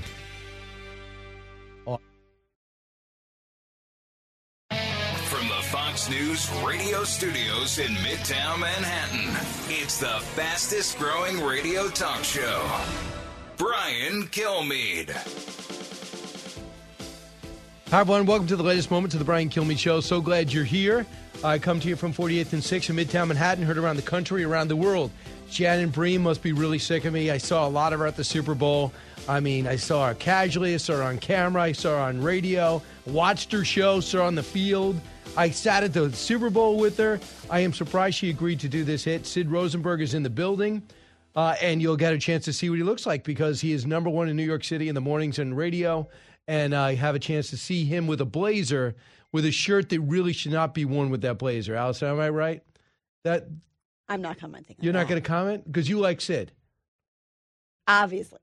From the Fox News radio studios in Midtown Manhattan, it's the fastest growing radio talk show. Brian Kilmeade. Hi, everyone. Welcome to the latest moment to the Brian Kilmeade Show. So glad you're here. I come to you from 48th and 6th in Midtown Manhattan, heard around the country, around the world. Shannon Bream must be really sick of me. I saw a lot of her at the Super Bowl. I mean, I saw her casually. I saw her on camera. I saw her on radio. Watched her show. Saw her on the field. I sat at the Super Bowl with her. I am surprised she agreed to do this hit. Sid Rosenberg is in the building. And you'll get a chance to see what he looks like because he is number one in New York City in the mornings and radio. And I have a chance to see him with a blazer, with a shirt that really should not be worn with that blazer. Allison, am I right? I'm not commenting on You're not that. going to comment? Because you like Sid. Obviously.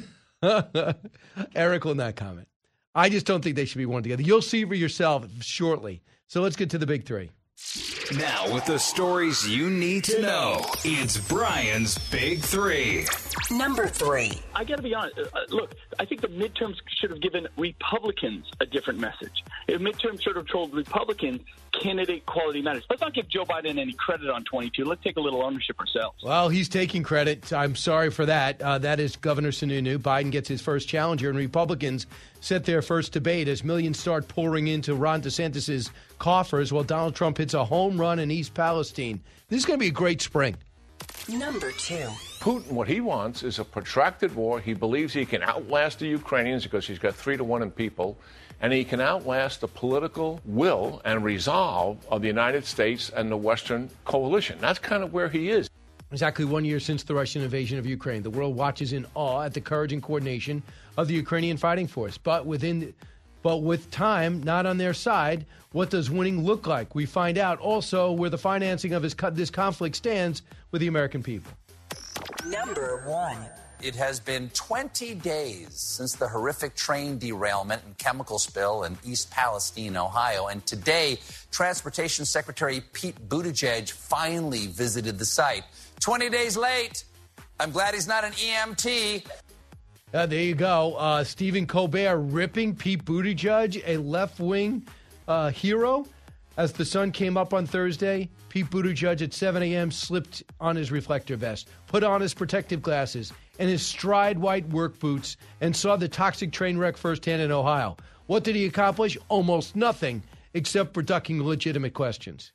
Eric will not comment. I just don't think they should be worn together. You'll see for yourself shortly. So let's get to the big three. Now, with the stories you need to know, it's Brian's Big Three. Number 3. I got to be honest. Look, I think the midterms should have given Republicans a different message. If midterms should have told Republicans candidate quality matters. Let's not give Joe Biden any credit on 22. Let's take a little ownership ourselves. Well, he's taking credit. I'm sorry for that. That is Governor Sununu. Biden gets his first challenger, and Republicans set their first debate as millions start pouring into Ron DeSantis' coffers while Donald Trump hits a home run in East Palestine. This is going to be a great spring. Number 2. Putin, what he wants is a protracted war. He believes he can outlast the Ukrainians because he's got 3-1 in people, and he can outlast the political will and resolve of the United States and the Western coalition. That's kind of where he is. Exactly 1 year since the Russian invasion of Ukraine. The world watches in awe at the courage and coordination of the Ukrainian fighting force. But with time not on their side, what does winning look like? We find out also where the financing of this conflict stands with the American people. Number 1. It has been 20 days since the horrific train derailment and chemical spill in East Palestine, Ohio. And today, Transportation Secretary Pete Buttigieg finally visited the site. 20 days late. I'm glad he's not an EMT. There you go. Stephen Colbert ripping Pete Buttigieg, a left-wing hero. As the sun came up on Thursday, Pete Buttigieg at 7 a.m. slipped on his reflector vest, put on his protective glasses and his stride white work boots, and saw the toxic train wreck firsthand in Ohio. What did he accomplish? Almost nothing, except for ducking legitimate questions.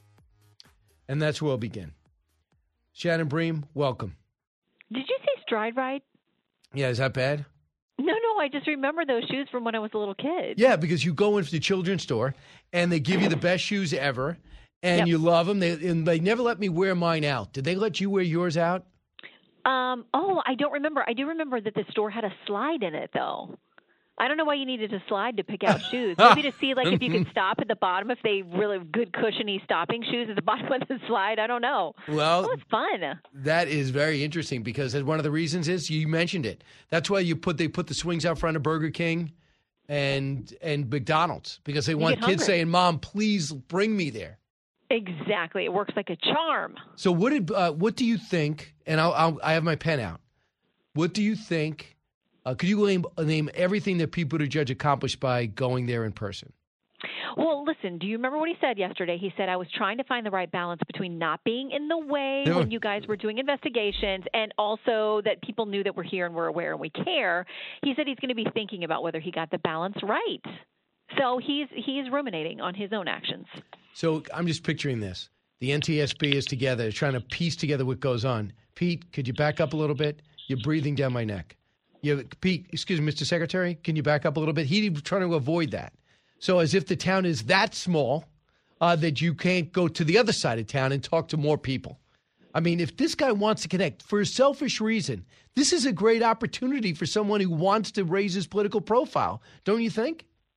And that's where we'll begin. Shannon Bream, welcome. Did you say stride ride? Yeah, is that bad? No, I just remember those shoes from when I was a little kid. Yeah, because you go into the children's store, and they give you the best shoes ever, and you love them. They never let me wear mine out. Did they let you wear yours out? I don't remember. I do remember that the store had a slide in it, though. I don't know why you needed a slide to pick out shoes. Maybe to see if you could stop at the bottom, if they really good cushiony stopping shoes at the bottom of the slide. I don't know. Well, that was fun. That is very interesting because one of the reasons is you mentioned it. That's why they put the swings out front of Burger King and McDonald's because they want kids saying, "Mom, please bring me there." Exactly. It works like a charm. So what do you think? And I have my pen out. What do you think? Could you name everything that Pete Buttigieg accomplished by going there in person? Well, listen, do you remember what he said yesterday? He said, I was trying to find the right balance between not being in the way when you guys were doing investigations and also that people knew that we're here and we're aware and we care. He said he's going to be thinking about whether he got the balance right. So he's ruminating on his own actions. So I'm just picturing this. The NTSB is together, trying to piece together what goes on. Pete, could you back up a little bit? You're breathing down my neck. Pete, excuse me, Mr. Secretary, can you back up a little bit? He's trying to avoid that. So as if the town is that small that you can't go to the other side of town and talk to more people. I mean, if this guy wants to connect for a selfish reason, this is a great opportunity for someone who wants to raise his political profile, don't you think?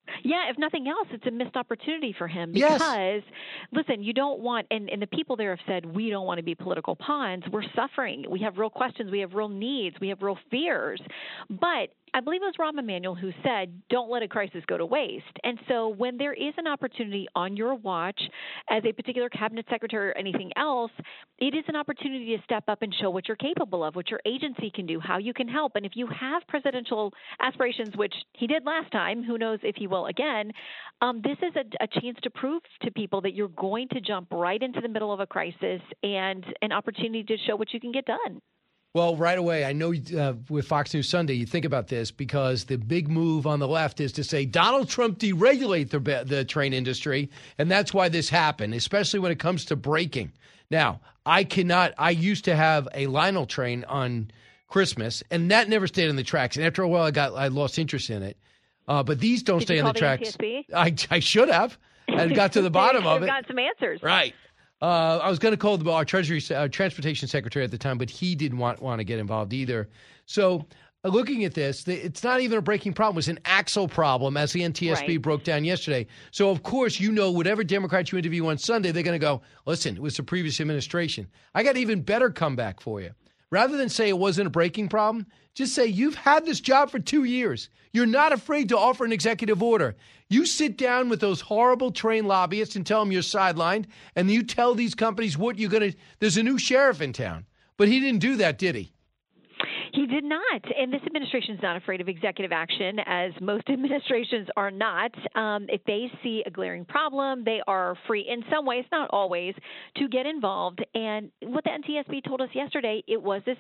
Yeah, if nothing else, it's a missed opportunity for him Yes. because, listen, you don't want, and the people there have said, we don't want to be political pawns. We're suffering. We have real questions. We have real needs. We have real fears. But I believe it was Rahm Emanuel who said, don't let a crisis go to waste. And so when there is an opportunity on your watch as a particular cabinet secretary or anything else, it is an opportunity to step up and show what you're capable of, what your agency can do, how you can help. And if you have presidential aspirations, which he did last time, who knows if he will again, this is a chance to prove to people that you're going to jump right into the middle of a crisis and an opportunity to show what you can get done. Well, right away, I know with Fox News Sunday, you think about this because the big move on the left is to say Donald Trump deregulate the train industry, and that's why this happened, especially when it comes to braking. Now, I used to have a Lionel train on Christmas, and that never stayed on the tracks. And after a while, I lost interest in it. But these don't stay on the tracks. I should have. I got to the bottom of it. Got some answers. Right. I was going to call our transportation secretary at the time, but he didn't want to get involved either. So looking at this, it's not even a braking problem. It's an axle problem, as the NTSB broke down yesterday. So, of course, whatever Democrats you interview on Sunday, they're going to go, listen, it was the previous administration. I got an even better comeback for you. Rather than say it wasn't a braking problem, just say you've had this job for 2 years. You're not afraid to offer an executive order. You sit down with those horrible train lobbyists and tell them you're sidelined, and you tell these companies what you're going to – there's a new sheriff in town. But he didn't do that, did he? He did not. And this administration is not afraid of executive action, as most administrations are not. If they see a glaring problem, they are free in some ways, not always, to get involved. And what the NTSB told us yesterday, it was this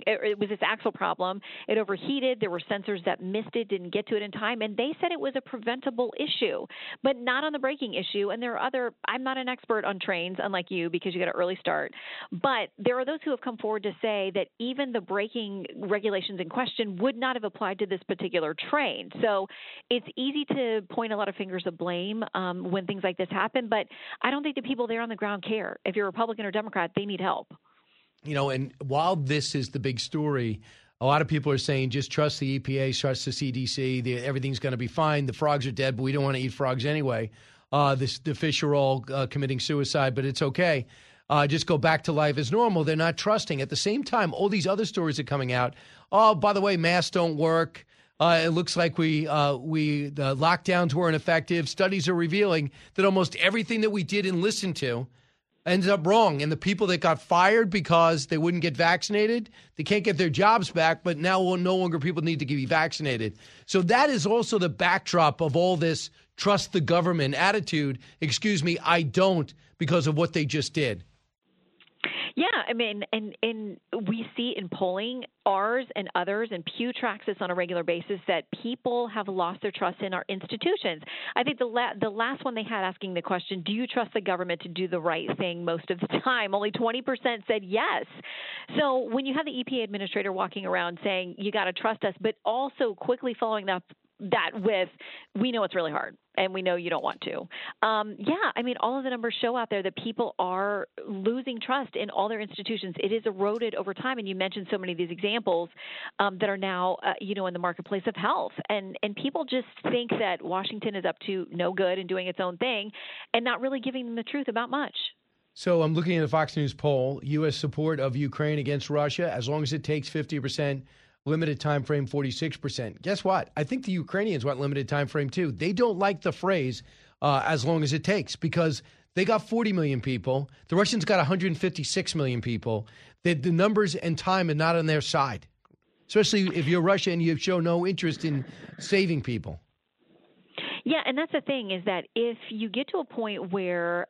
axle problem. It overheated. There were sensors that missed it, didn't get to it in time. And they said it was a preventable issue, but not on the braking issue. And there are other – I'm not an expert on trains, unlike you, because you got an early start. But there are those who have come forward to say that even the braking regulations in question would not have applied to this particular train. So it's easy to point a lot of fingers of blame when things like this happen, but I don't think the people there on the ground care. If you're Republican or Democrat, they need help. And while this is the big story, a lot of people are saying just trust the EPA, trust the CDC, everything's going to be fine. The frogs are dead, but we don't want to eat frogs anyway. The fish are all committing suicide, but it's okay. Just go back to life as normal. They're not trusting. At the same time, all these other stories are coming out. Oh, by the way, masks don't work. It looks like the lockdowns weren't effective. Studies are revealing that almost everything that we did and listened to ended up wrong. And the people that got fired because they wouldn't get vaccinated, they can't get their jobs back, but now no longer people need to be vaccinated. So that is also the backdrop of all this trust the government attitude. Excuse me, I don't, because of what they just did. Yeah, I mean, and we see in polling, ours and others, and Pew tracks this on a regular basis, that people have lost their trust in our institutions. I think the last one they had asking the question, do you trust the government to do the right thing most of the time? Only 20% said yes. So when you have the EPA administrator walking around saying, you got to trust us, but also quickly following that with, we know it's really hard and we know you don't want to. Yeah, I mean, all of the numbers show out there that people are losing trust in all their institutions. It is eroded over time. And you mentioned so many of these examples that are now, in the marketplace of health. And people just think that Washington is up to no good and doing its own thing and not really giving them the truth about much. So I'm looking at a Fox News poll, U.S. support of Ukraine against Russia, as long as it takes 50%. Limited time frame, 46%. Guess what? I think the Ukrainians want limited time frame too. They don't like the phrase as long as it takes, because they got 40 million people. The Russians got 156 million people. The numbers and time are not on their side, especially if you're Russia and you show no interest in saving people. Yeah, and that's the thing, is that if you get to a point where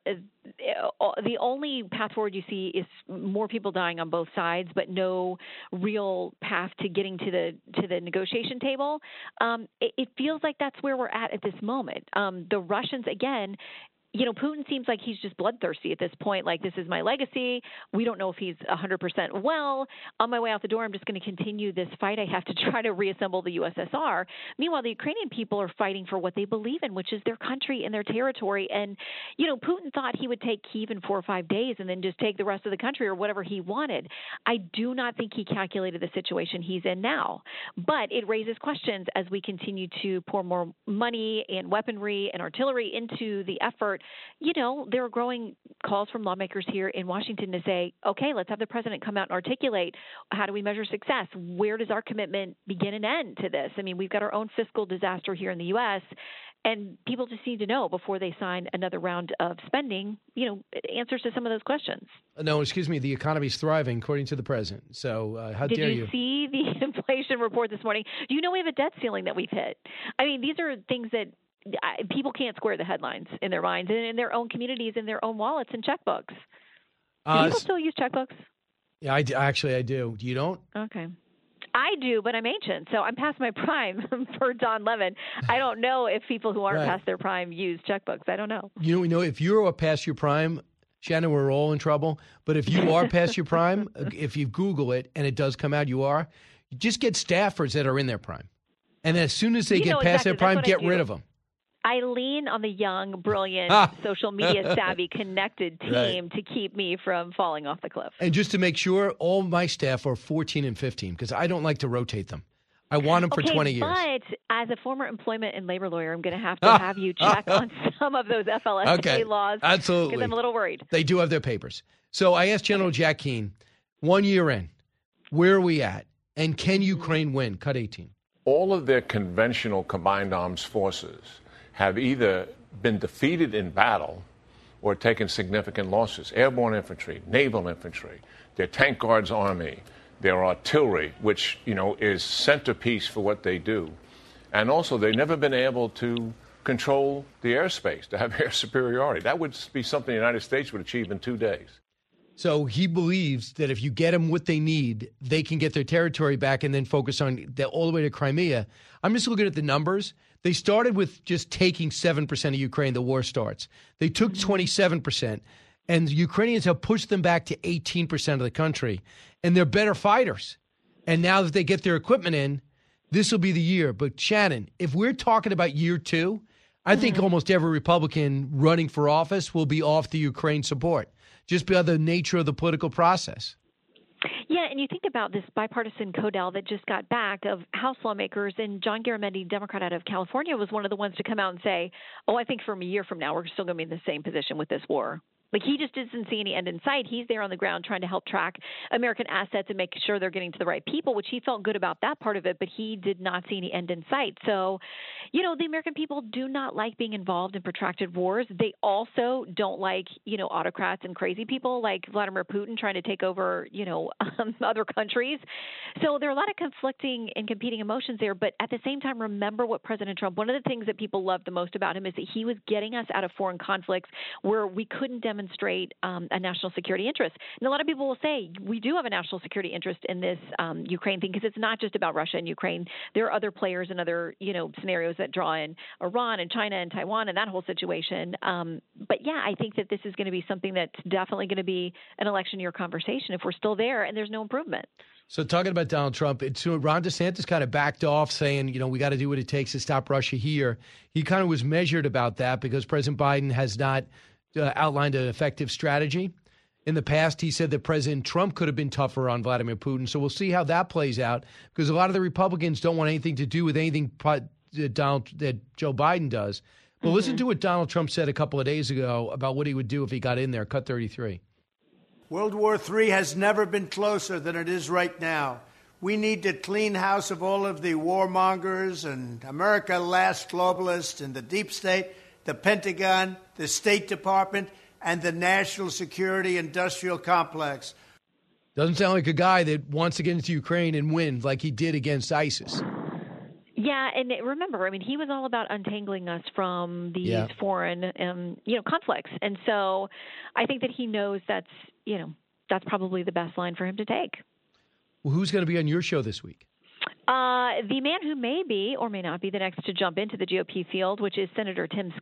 the only path forward you see is more people dying on both sides, but no real path to getting to the negotiation table, it feels like that's where we're at this moment. The Russians, again, Putin seems like he's just bloodthirsty at this point. Like, this is my legacy. We don't know if he's 100% well. On my way out the door, I'm just going to continue this fight. I have to try to reassemble the USSR. Meanwhile, the Ukrainian people are fighting for what they believe in, which is their country and their territory. And, Putin thought he would take Kyiv in 4 or 5 days and then just take the rest of the country or whatever he wanted. I do not think he calculated the situation he's in now. But it raises questions as we continue to pour more money and weaponry and artillery into the effort. There are growing calls from lawmakers here in Washington to say, okay, let's have the president come out and articulate, how do we measure success? Where does our commitment begin and end to this? I mean, we've got our own fiscal disaster here in the U.S., and people just need to know before they sign another round of spending, answers to some of those questions. No, excuse me. The economy's thriving, according to the president. So how dare you? Did you see the inflation report this morning? Do you know we have a debt ceiling that we've hit? I mean, these are things that people can't square the headlines in their minds and in their own communities, in their own wallets and checkbooks. Do people still use checkbooks? Yeah, I do. You don't? Okay. I do, but I'm ancient, so I'm past my prime for Don Lemon. I don't know if people who aren't past their prime use checkbooks. I don't know. We know if you're past your prime, Shannon, we're all in trouble. But if you are past your prime, if you Google it and it does come out you are, just get staffers that are in their prime. And as soon as they get past their prime, get rid of them. I lean on the young, brilliant, social media savvy, connected team to keep me from falling off the cliff. And just to make sure, all my staff are 14 and 15 because I don't like to rotate them. I want them for 20 years. But as a former employment and labor lawyer, I'm going to have you check on some of those FLSA laws. Absolutely. Because I'm a little worried. They do have their papers. So I asked General Jack Keane, 1 year in, where are we at? And can Ukraine win? Cut 18. All of their conventional combined arms forces have either been defeated in battle or taken significant losses. Airborne infantry, naval infantry, their tank guards army, their artillery, which, is centerpiece for what they do. And also, they've never been able to control the airspace, to have air superiority. That would be something the United States would achieve in 2 days. So he believes that if you get them what they need, they can get their territory back and then focus on all the way to Crimea. I'm just looking at the numbers. They started with just taking 7% of Ukraine, the war starts. They took 27%, and the Ukrainians have pushed them back to 18% of the country, and they're better fighters. And now that they get their equipment in, this will be the year. But, Shannon, if we're talking about year 2, I think almost every Republican running for office will be off the Ukraine support, just by the nature of the political process. Yeah, and you think about this bipartisan CODEL that just got back of House lawmakers, and John Garamendi, Democrat out of California, was one of the ones to come out and say, I think from a year from now, we're still going to be in the same position with this war. Like, he just doesn't see any end in sight. He's there on the ground trying to help track American assets and make sure they're getting to the right people, which he felt good about that part of it, but he did not see any end in sight. So, the American people do not like being involved in protracted wars. They also don't like, autocrats and crazy people like Vladimir Putin trying to take over, other countries. So there are a lot of conflicting and competing emotions there. But at the same time, remember what President Trump, one of the things that people loved the most about him is that he was getting us out of foreign conflicts where we couldn't demonstrate a national security interest. And a lot of people will say we do have a national security interest in this Ukraine thing because it's not just about Russia and Ukraine. There are other players and other, scenarios that draw in Iran and China and Taiwan and that whole situation. But yeah, I think that this is going to be something that's definitely going to be an election year conversation if we're still there and there's no improvement. So talking about Donald Trump, Ron DeSantis kind of backed off saying, we got to do what it takes to stop Russia here. He kind of was measured about that because President Biden has not outlined an effective strategy. In the past, he said that President Trump could have been tougher on Vladimir Putin. So we'll see how that plays out because a lot of the Republicans don't want anything to do with anything that Joe Biden does. But listen to what Donald Trump said a couple of days ago about what he would do if he got in there. Cut 33. World War III has never been closer than it is right now. We need to clean house of all of the warmongers and America last globalists and the deep state, the Pentagon, the State Department, and the national security industrial complex. Doesn't sound like a guy that wants to get into Ukraine and win like he did against ISIS. Yeah, and remember, he was all about untangling us from these foreign, conflicts. And so I think that he knows that's probably the best line for him to take. Well, who's going to be on your show this week? The man who may be or may not be the next to jump into the GOP field, which is Senator Tim Scott.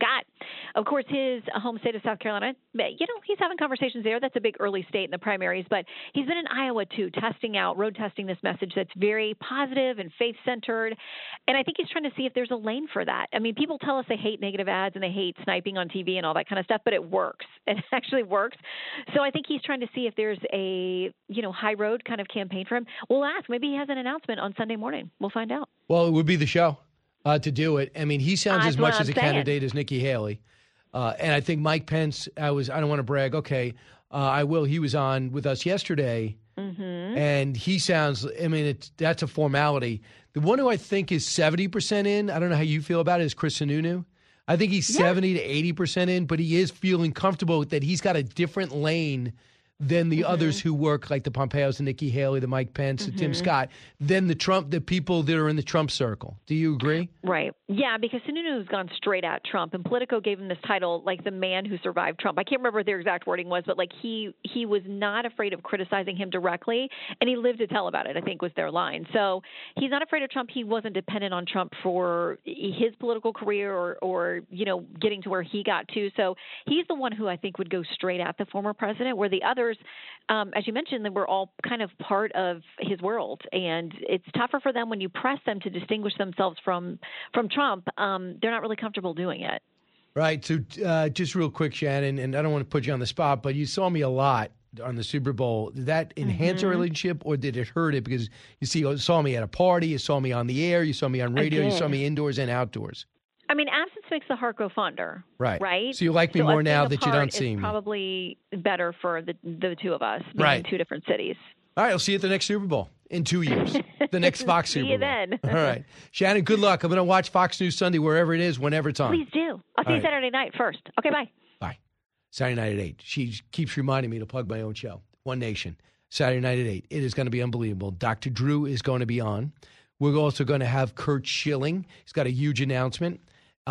of course, his home state of South Carolina, he's having conversations there. That's a big early state in the primaries. But he's been in Iowa, too, road testing this message that's very positive and faith-centered. And I think he's trying to see if there's a lane for that. I mean, people tell us they hate negative ads and they hate sniping on TV and all that kind of stuff, but it works. It actually works. So I think he's trying to see if there's a, high road kind of campaign for him. We'll ask. Maybe he has an announcement on Sunday morning. We'll find out. Well, it would be the show to do it. I mean, he sounds as much as a candidate as Nikki Haley. And I think Mike Pence, I don't want to brag. Okay, I will. He was on with us yesterday. Mm-hmm. And he sounds, that's a formality. The one who I think is 70% in, I don't know how you feel about it, is Chris Sununu. I think he's 70 to 80% in, but he is feeling comfortable that he's got a different lane than the others who work, like the Pompeos, the Nikki Haley, the Mike Pence, the Tim Scott, than the people that are in the Trump circle. Do you agree? Right. Yeah, because Sununu has gone straight at Trump, and Politico gave him this title, like the man who survived Trump. I can't remember what their exact wording was, but like he was not afraid of criticizing him directly, and he lived to tell about it, I think was their line. So he's not afraid of Trump. He wasn't dependent on Trump for his political career or getting to where he got to. So he's the one who I think would go straight at the former president, where the others, as you mentioned, they were all kind of part of his world, and it's tougher for them when you press them to distinguish themselves from Trump. They're not really comfortable doing it. Right. So just real quick, Shannon, and I don't want to put you on the spot, but you saw me a lot on the Super Bowl. Did that enhance our relationship, or did it hurt it? Because you saw me at a party, you saw me on the air, you saw me on radio, you saw me indoors and outdoors. I mean, absence makes the heart go fonder. Right. Right. So you like me more now that you don't see me. Probably better for the two of us being in two different cities. All right. I'll see you at the next Super Bowl in 2 years. The next Fox Super Bowl. See you then. All right. Shannon, good luck. I'm going to watch Fox News Sunday wherever it is, whenever it's on. Please do. I'll see you Saturday night first. Okay, bye. Bye. Saturday night at 8. She keeps reminding me to plug my own show, One Nation. Saturday night at 8. It is going to be unbelievable. Dr. Drew is going to be on. We're also going to have Kurt Schilling. He's got a huge announcement.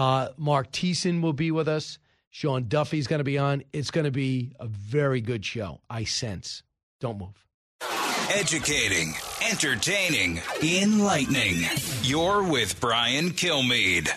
Mark Thiessen will be with us. Sean Duffy's going to be on. It's going to be a very good show, I sense. Don't move. Educating, entertaining, enlightening. You're with Brian Kilmeade.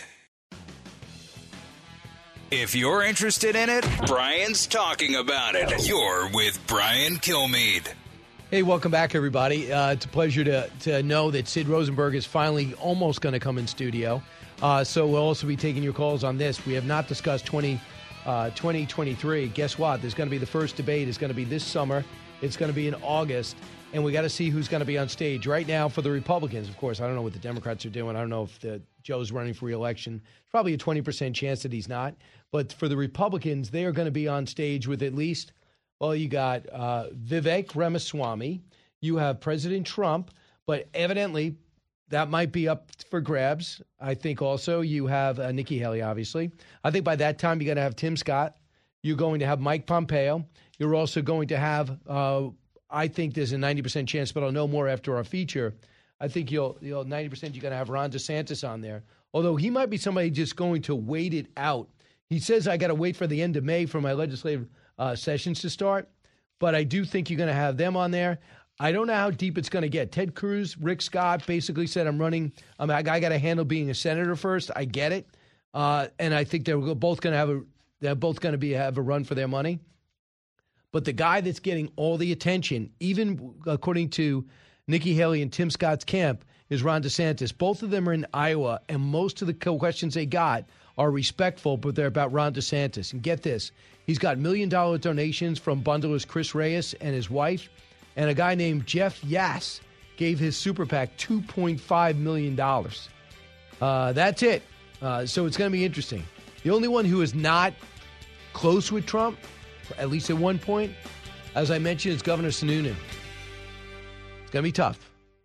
If you're interested in it, Brian's talking about it. You're with Brian Kilmeade. Hey, welcome back, everybody. It's a pleasure to know that Sid Rosenberg is finally almost going to come in studio. So we'll also be taking your calls on this. We have not discussed 2023. Guess what? There's going to be the first debate. It's going to be this summer. It's going to be in August. And we got to see who's going to be on stage. Right now, for the Republicans, of course, I don't know what the Democrats are doing. I don't know if Joe's running for re-election. It's probably a 20% chance that he's not. But for the Republicans, they are going to be on stage with at least, well, you got Vivek Ramaswamy. You have President Trump. But evidently, that might be up for grabs. I think also you have Nikki Haley, obviously. I think by that time, you're going to have Tim Scott. You're going to have Mike Pompeo. You're also going to have, I think there's a 90% chance, but I'll know more after our feature. I think you'll 90% you're going to have Ron DeSantis on there. Although he might be somebody just going to wait it out. He says, I got to wait for the end of May for my legislative sessions to start. But I do think you're going to have them on there. I don't know how deep it's going to get. Ted Cruz, Rick Scott basically said, I got to handle being a senator first. I get it. And I think they're both going to have a run for their money. But the guy that's getting all the attention, even according to Nikki Haley and Tim Scott's camp, is Ron DeSantis. Both of them are in Iowa, and most of the questions they got are respectful, but they're about Ron DeSantis. And get this, he's got $1 million donations from bundlers Chris Reyes and his wife, and a guy named Jeff Yass gave his super PAC $2.5 million. That's it. So it's going to be interesting. The only one who is not close with Trump, at least at one point, as I mentioned, is Governor Sununu. It's going to be tough.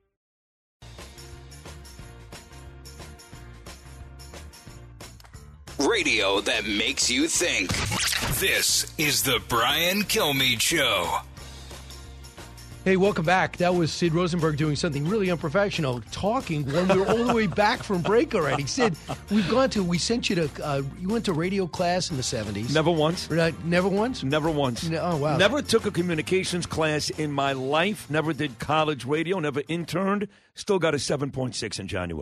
Radio that makes you think. This is the Brian Kilmeade Show. Hey, welcome back. That was Sid Rosenberg doing something really unprofessional, talking when we were all the way back from break already. Sid, we sent you to, you went to radio class in the 70s. Never once. Never once? Never once. Oh, wow. Never took a communications class in my life. Never did college radio. Never interned. Still got a 7.6 in January.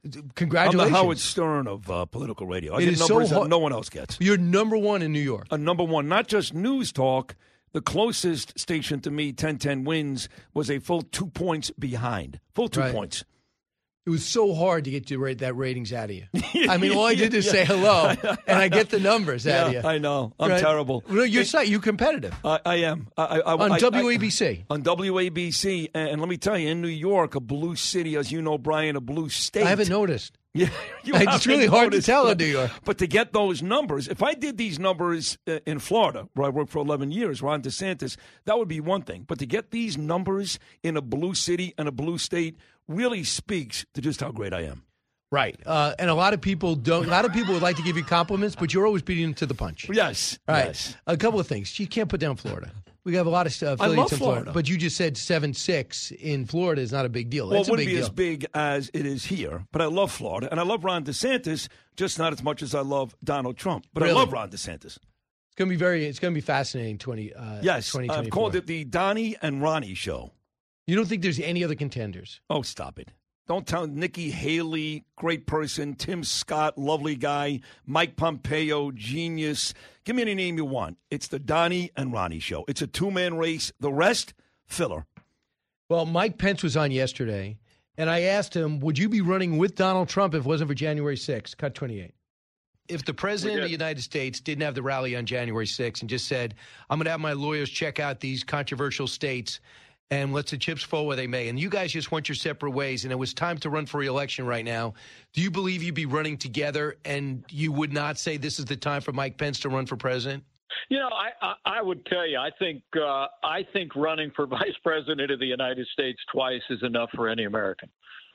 Congratulations. I'm the Howard Stern of political radio. I It get is so numbers that hard. no one else gets. You're number one in New York. Number one, not just news talk. The closest station to me, 1010 Wins, was a full 2 points behind. Full 2 points. It was so hard to get that ratings out of you. I mean, all I did is say hello, and I get the numbers out of you. I know. I'm Right? terrible. Well, you're competitive. I am. On WABC. On WABC. And let me tell you, in New York, a blue city, as you know, Brian, a blue state. I haven't noticed. Yeah, it's really hard to tell in New York. But to get those numbers, if I did these numbers in Florida, where I worked for 11 years, Ron DeSantis, that would be one thing. But to get these numbers in a blue city and a blue state really speaks to just how great I am. Right. And a lot of people don't. A lot of people would like to give you compliments, but you're always beating them to the punch. Yes. Right. Yes. A couple of things. You can't put down Florida. We have a lot of affiliates in Florida. But you just said 7-6 in Florida is not a big deal. Well, It's it wouldn't a big be deal. as big as it is here, but I love Florida, and I love Ron DeSantis, just not as much as I love Donald Trump. But Really? I love Ron DeSantis. It's going to be fascinating. 2024. I've called it the Donnie and Ronnie show. You don't think there's any other contenders? Oh, stop it. Don't tell Nikki Haley, great person, Tim Scott, lovely guy, Mike Pompeo, genius. Give me any name you want. It's the Donnie and Ronnie show. It's a two-man race. The rest, filler. Well, Mike Pence was on yesterday, and I asked him, would you be running with Donald Trump if it wasn't for January 6th? Cut 28. If the president of the United States didn't have the rally on January 6th and just said, I'm going to have my lawyers check out these controversial states and let the chips fall where they may, and you guys just went your separate ways, and it was time to run for re-election right now, do you believe you'd be running together and you would not say this is the time for Mike Pence to run for president? You know, I would tell you, I think running for vice president of the United States twice is enough for any American.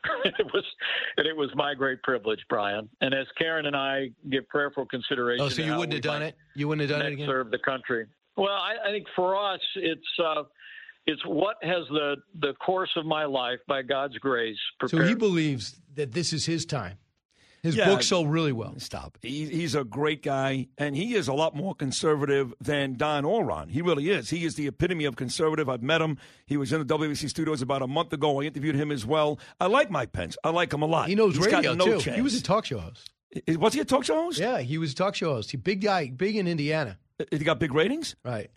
It was my great privilege, Brian. And as Karen and I give prayerful consideration, Oh, so you wouldn't have done it? You wouldn't have done it again? Serve the country. Well, I think for us, it's what has the course of my life, by God's grace, prepared. So he believes that this is his time. His book sold really well. Stop. He's a great guy, and he is a lot more conservative than Don or Ron. He really is. He is the epitome of conservative. I've met him. He was in the WBC studios about a month ago. I interviewed him as well. I like Mike Pence. I like him a lot. He knows He's radio, got no too. chance. He was a talk show host. Was he a talk show host? Yeah, he was a talk show host. He big guy, big in Indiana. He got big ratings? Right.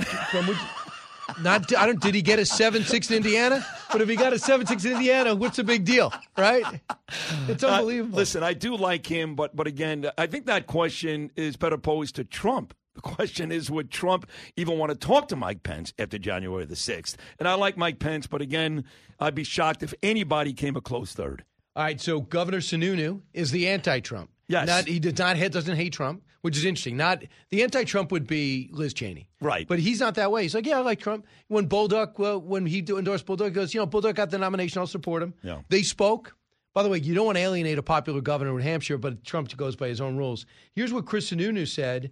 Did he get a 7-6 in Indiana? But if he got a 7-6 in Indiana, what's the big deal, right? It's unbelievable. Listen, I do like him, but again, I think that question is better posed to Trump. The question is, would Trump even want to talk to Mike Pence after January the 6th? And I like Mike Pence, but again, I'd be shocked if anybody came a close third. All right, so Governor Sununu is the anti-Trump. Yes. He doesn't hate Trump, which is interesting. The anti-Trump would be Liz Cheney. Right. But he's not that way. He's like, yeah, I like Trump. When he endorsed Bolduc, he goes, Bolduc got the nomination, I'll support him. Yeah. They spoke. By the way, you don't want to alienate a popular governor in New Hampshire, but Trump goes by his own rules. Here's what Chris Sununu said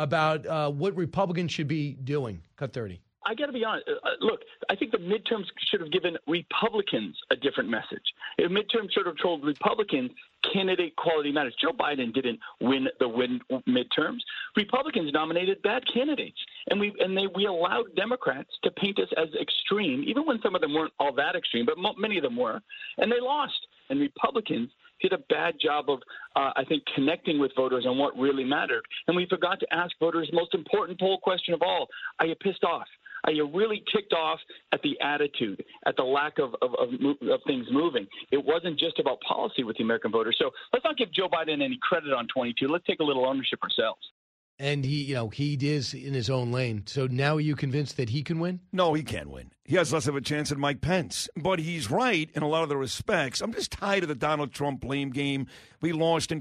about what Republicans should be doing. Cut 30. I got to be honest. Look, I think the midterms should have given Republicans a different message. If midterms sort of told Republicans candidate quality matters. Joe Biden didn't win midterms. Republicans nominated bad candidates, and we allowed Democrats to paint us as extreme, even when some of them weren't all that extreme, but many of them were, and they lost. And Republicans did a bad job of, I think, connecting with voters on what really mattered. And we forgot to ask voters the most important poll question of all: are you pissed off? Are you really ticked off at the attitude, at the lack of things moving? It wasn't just about policy with the American voter. So let's not give Joe Biden any credit on 22. Let's take a little ownership ourselves. And he is in his own lane. So now are you convinced that he can win? No, he can't win. He has less of a chance than Mike Pence. But he's right in a lot of the respects. I'm just tired of the Donald Trump blame game. The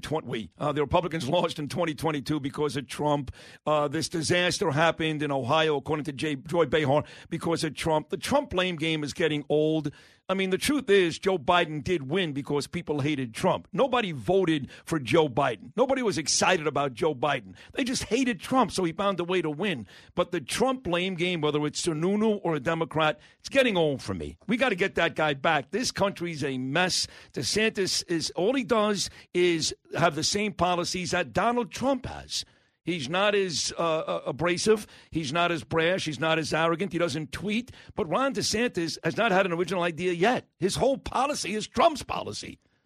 Republicans lost in 2022 because of Trump. This disaster happened in Ohio, according to Joy Behar, because of Trump. The Trump blame game is getting old. I mean, the truth is Joe Biden did win because people hated Trump. Nobody voted for Joe Biden. Nobody was excited about Joe Biden. They just hated Trump, so he found a way to win. But the Trump blame game, whether it's Sununu or a Democrat, it's getting old for me. We got to get that guy back. This country's a mess. DeSantis all he does is have the same policies that Donald Trump has. He's not as abrasive. He's not as brash. He's not as arrogant. He doesn't tweet. But Ron DeSantis has not had an original idea yet. His whole policy is Trump's policy.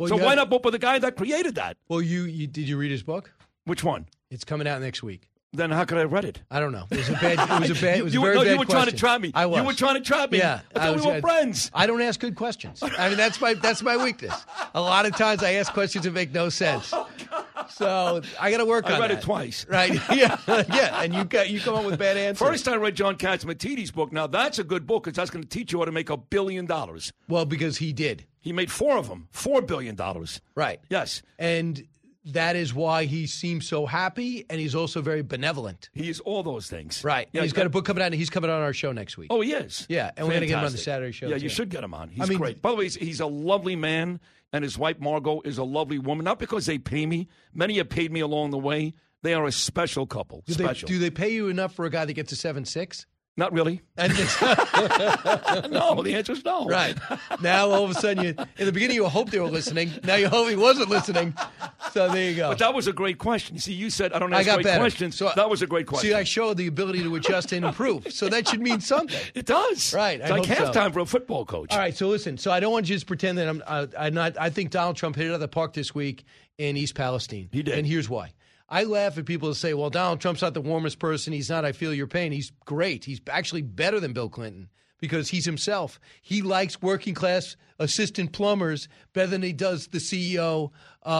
So why not vote for the guy that created that? Well, did you read his book? Which one? It's coming out next week. Then how could I have read it? I don't know. It was a bad. It was a very bad You were trying to question. trap me. I was. You were trying to trap me. Yeah, I thought we were friends. I don't ask good questions. I mean, that's my weakness. A lot of times I ask questions that make no sense. So I got to work on that. I read it twice. Right? Yeah, yeah. And you come up with bad answers. First, I read John Catsimatidis' book. Now that's a good book because that's going to teach you how to make $1 billion. Well, because he did. He made 4 of them. $4 billion. Right. Yes. And that is why he seems so happy, and he's also very benevolent. He is all those things. Right. Yeah, he's got a book coming out, and he's coming on our show next week. Oh, he is? Yeah, and we're going to get him on the Fantastic. Saturday show, Yeah, too. you should get him on. He's great. By the way, he's a lovely man, and his wife, Margot, is a lovely woman. Not because they pay me. Many have paid me along the way. They are a special couple. Do they pay you enough for a guy that gets a 7.6? Not really. And no, the answer is no. Right. Now, all of a sudden, in the beginning, you hope they were listening. Now you hope he wasn't listening. So there you go. But that was a great question. You see, you said, I don't ask got great better. questions. So that was a great question. See, I showed the ability to adjust and improve. So that should mean something. It does. Right. It's like halftime for a football coach. All right. So listen. So I don't want you to just pretend that I'm not. I think Donald Trump hit it out of the park this week in East Palestine. He did. And here's why. I laugh at people who say, well, Donald Trump's not the warmest person. He's not. I feel your pain. He's great. He's actually better than Bill Clinton because he's himself. He likes working class assistant plumbers better than he does the CEO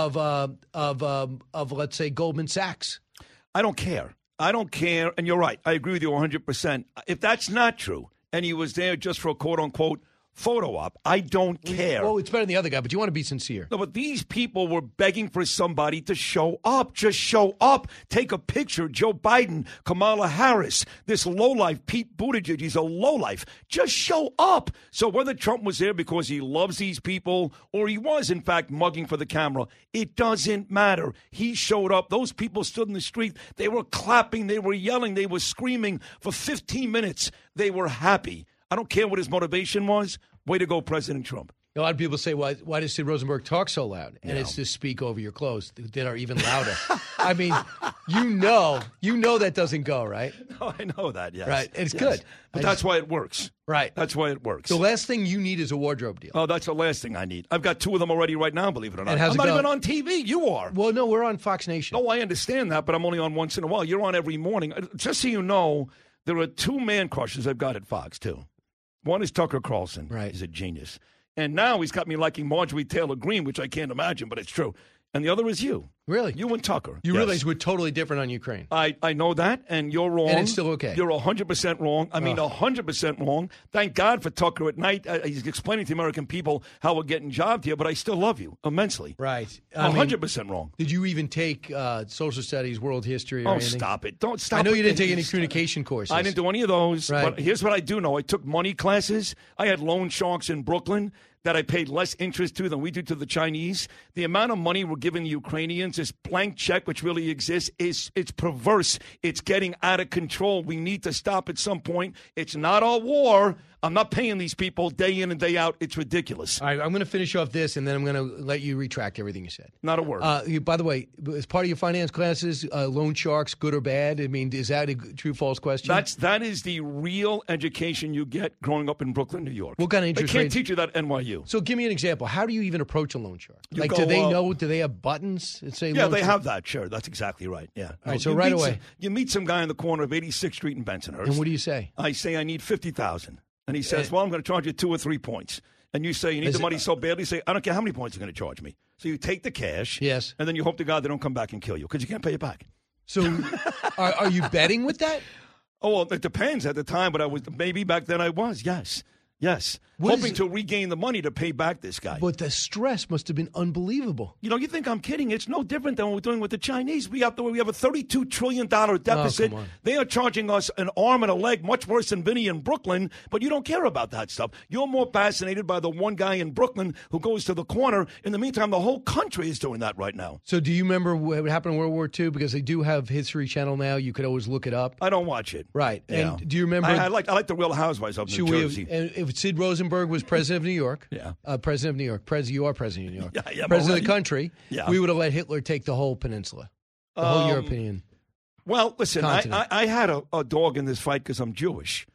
of let's say, Goldman Sachs. I don't care. I don't care. And you're right. I agree with you 100%. If that's not true and he was there just for a quote-unquote photo op, I don't care. Well, it's better than the other guy, but you want to be sincere. No, but these people were begging for somebody to show up. Just show up. Take a picture. Joe Biden, Kamala Harris, this lowlife, Pete Buttigieg, he's a lowlife. Just show up. So whether Trump was there because he loves these people or he was, in fact, mugging for the camera, it doesn't matter. He showed up. Those people stood in the street. They were clapping. They were yelling. They were screaming for 15 minutes. They were happy. I don't care what his motivation was. Way to go, President Trump. A lot of people say, why does Sid Rosenberg talk so loud? And it's to speak over your clothes that are even louder. I mean, you know that doesn't go, right? Oh, I know that, yes. Right, it's good. But that's why it works. Right. That's why it works. The last thing you need is a wardrobe deal. Oh, that's the last thing I need. I've got 2 of them already right now, believe it or not. how's I'm it not going? even on TV. You are. Well, no, we're on Fox Nation. No, I understand that, but I'm only on once in a while. You're on every morning. Just so you know, there are 2 man crushes I've got at Fox, too. One is Tucker Carlson. Right. He's a genius. And now he's got me liking Marjorie Taylor Greene, which I can't imagine, but it's true. And the other is you. Really? You and Tucker. You Yes. realize we're totally different on Ukraine. I know that, and you're wrong. And it's still okay. You're 100% wrong. I mean, 100% wrong. Thank God for Tucker at night. He's explaining to the American people how we're getting jobbed here, but I still love you immensely. Right. 100% wrong. Did you even take social studies, world history, or Oh, anything? stop it. Don't stop I know it. you didn't take any communication courses. I didn't do any of those. Right. But here's what I do know. I took money classes. I had loan sharks in Brooklyn that I paid less interest to than we do to the Chinese. The amount of money we're giving the Ukrainians, this blank check, which really exists, it's perverse. It's getting out of control. We need to stop at some point. It's not our war. I'm not paying these people day in and day out. It's ridiculous. All right, I'm going to finish off this, and then I'm going to let you retract everything you said. Not a word. By the way, as part of your finance classes, loan sharks, good or bad? I mean, is that a true, false question? That is the real education you get growing up in Brooklyn, New York. What kind of interest They can't rate? teach you that at NYU. So give me an example. How do you even approach a loan shark? You Like, go, do they know? Do they have buttons that say Yeah, loan they shark? have that. Sure, that's exactly right. Yeah. All right, so You right meet away. you meet some guy in the corner of 86th Street in Bensonhurst. And what do you say? I say I need $50,000, and he says, "Well, I'm going to charge you 2 or 3 points." And you say you need Is the it- money so badly. You say, "I don't care how many points you're going to charge me." So you take the cash. Yes. And then you hope to God they don't come back and kill you because you can't pay it back. So are you betting with that? Oh, well, it depends at the time, but maybe back then I was. Yes. What Hoping is- to regain the money to pay back this guy. But the stress must have been unbelievable. You know, you think I'm kidding? It's no different than what we're doing with the Chinese. We have a $32 trillion deficit. come on. They are charging us an arm and a leg, much worse than Vinny in Brooklyn. But you don't care about that stuff. You're more fascinated by the one guy in Brooklyn who goes to the corner. In the meantime, the whole country is doing that right now. So do you remember what happened in World War II? Because they do have History Channel now. You could always look it up. I don't watch it. Right. Yeah. And do you remember? I like the Real Housewives of New Should we have, Jersey. and if Sid Rosenberg was president of New York, Yeah. President of New York, you are president of New York, Yeah, president of already. the country, Yeah. we would have let Hitler take the whole peninsula, the whole European. Well, listen, Continent. I had a dog in this fight because I'm Jewish.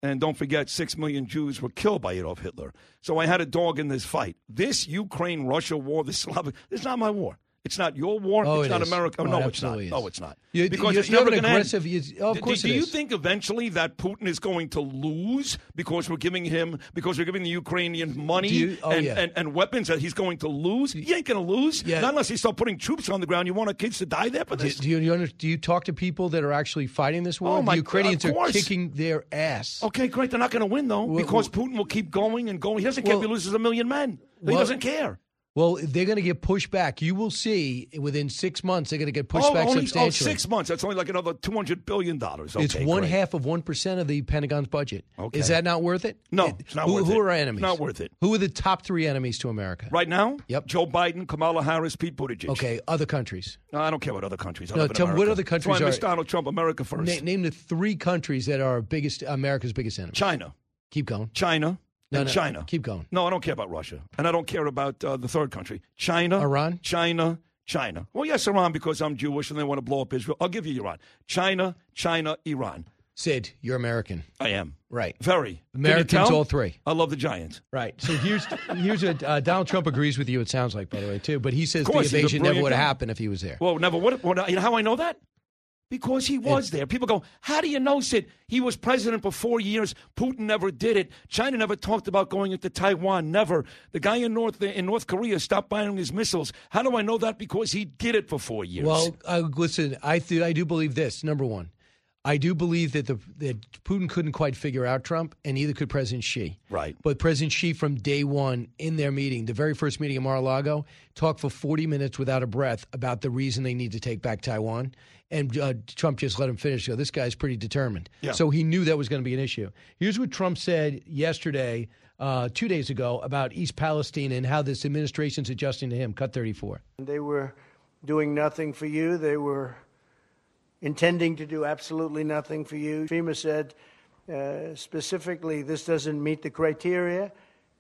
And don't forget, 6 million Jews were killed by Adolf Hitler. So I had a dog in this fight. This Ukraine-Russia war, this Slavic, it's not my war. It's not your war. Oh, it's not America. Oh, no, it's not. is. No, it's not. Because it's you have never an going to aggressive. end. Of course, do it you is. think eventually that Putin is going to lose because we're giving the Ukrainians money and weapons that he's going to lose? He ain't going to lose. Yeah. Not unless he start putting troops on the ground. You want our kids to die there for this? Do you talk to people that are actually fighting this war? Oh, my the Ukrainians God, of are course. kicking their ass. Okay, great. They're not going to win though because Putin will keep going and going. He doesn't care if he loses 1 million men. He doesn't care. Well, they're going to get pushed back. You will see within 6 months they're going to get pushed back substantially. 6 months. That's only like another $200 billion. Okay, it's 1/2% of the Pentagon's budget. Okay. Is that not worth it? No, it's not worth it. Who are our enemies? Not worth it. Who are the top 3 enemies to America? Right now? Yep. Joe Biden, Kamala Harris, Pete Buttigieg. Okay, other countries. No, I don't care about other countries. I No, live in tell me what America. other countries That's why I miss are- Donald Trump. America first. Name the 3 countries that are America's biggest enemies. China. Keep going. China. No, China. Keep going. No, I don't care about Russia. And I don't care about the third country. China. Iran? China. Well, yes, Iran, because I'm Jewish and they want to blow up Israel. I'll give you Iran. China, Iran. Sid, you're American. I am. Right. Very. Americans, Can you tell? all 3. I love the Giants. Right. So here's what Donald Trump agrees with you, it sounds like, by the way, too. But he says Of the course, he's a invasion never brilliant would have guy. happened if he was there. Well, never. You know how I know that? Because he was there. People go, how do you know, Sid? He was president for 4 years. Putin never did it. China never talked about going into Taiwan. Never. The guy in North Korea stopped buying his missiles. How do I know that? Because he did it for 4 years. Well, listen, I do believe this. Number one, I do believe that that Putin couldn't quite figure out Trump, and neither could President Xi. Right. But President Xi, from day one in their meeting, the very first meeting in Mar-a-Lago, talked for 40 minutes without a breath about the reason they need to take back Taiwan. And Trump just let him finish. So this guy's pretty determined. Yeah. So he knew that was going to be an issue. Here's what Trump said yesterday, 2 days ago, about East Palestine and how this administration's adjusting to him. Cut 34. They were doing nothing for you. They were intending to do absolutely nothing for you. FEMA said specifically this doesn't meet the criteria,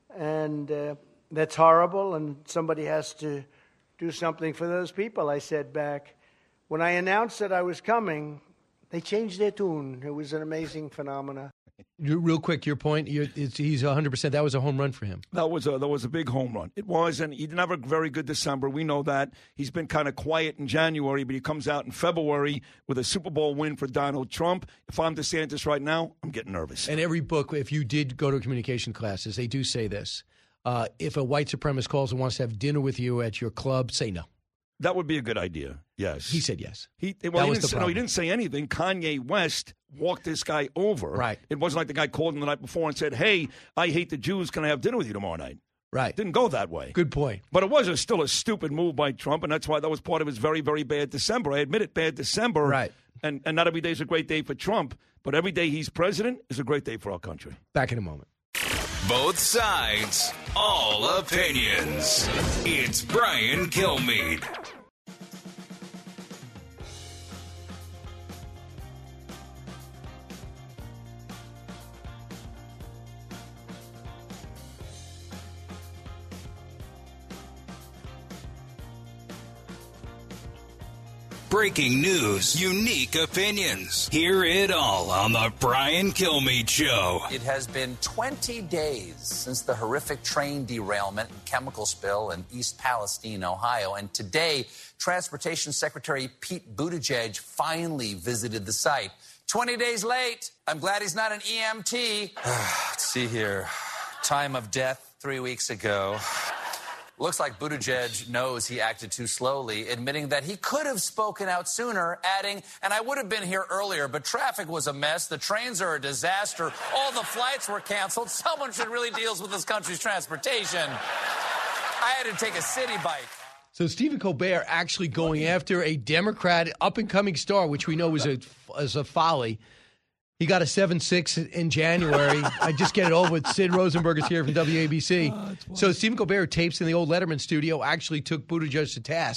and that's horrible, and somebody has to do something for those people. I said back, when I announced that I was coming, they changed their tune. It was an amazing phenomenon. Real quick, your point, he's 100%. That was a home run for him. That was a big home run. It was, and he didn't have a very good December. We know that. He's been kind of quiet in January, but he comes out in February with a Super Bowl win for Donald Trump. If I'm DeSantis right now, I'm getting nervous. And every book, if you did go to communication classes, they do say this. If a white supremacist calls and wants to have dinner with you at your club, say no. That would be a good idea. Yes. He said yes. He was the problem. He didn't say anything. Kanye West walked this guy over. Right. It wasn't like the guy called him the night before and said, hey, I hate the Jews. Can I have dinner with you tomorrow night? Right. Didn't go that way. Good point. But it was still a stupid move by Trump, and that's why that was part of his very, very bad December. I admit it, bad December. Right. And not every day is a great day for Trump, but every day he's president is a great day for our country. Back in a moment. Both sides, all opinions. It's Brian Kilmeade. Breaking news, unique opinions. Hear it all on the Brian Kilmeade Show. It has been 20 days since the horrific train derailment and chemical spill in East Palestine, Ohio. And today, Transportation Secretary Pete Buttigieg finally visited the site. 20 days late. I'm glad he's not an EMT. Let's see here. Time of death 3 weeks ago. Looks like Buttigieg knows he acted too slowly, admitting that he could have spoken out sooner, adding, and I would have been here earlier, but traffic was a mess, the trains are a disaster, all the flights were canceled, someone should really deal with this country's transportation. I had to take a city bike. So Stephen Colbert actually going after a Democrat up-and-coming star, which we know was a folly. He got a 7.6 in January. I just get it over with. Sid Rosenberg is here from WABC. So Stephen Colbert tapes in the old Letterman studio actually took Buttigieg to task.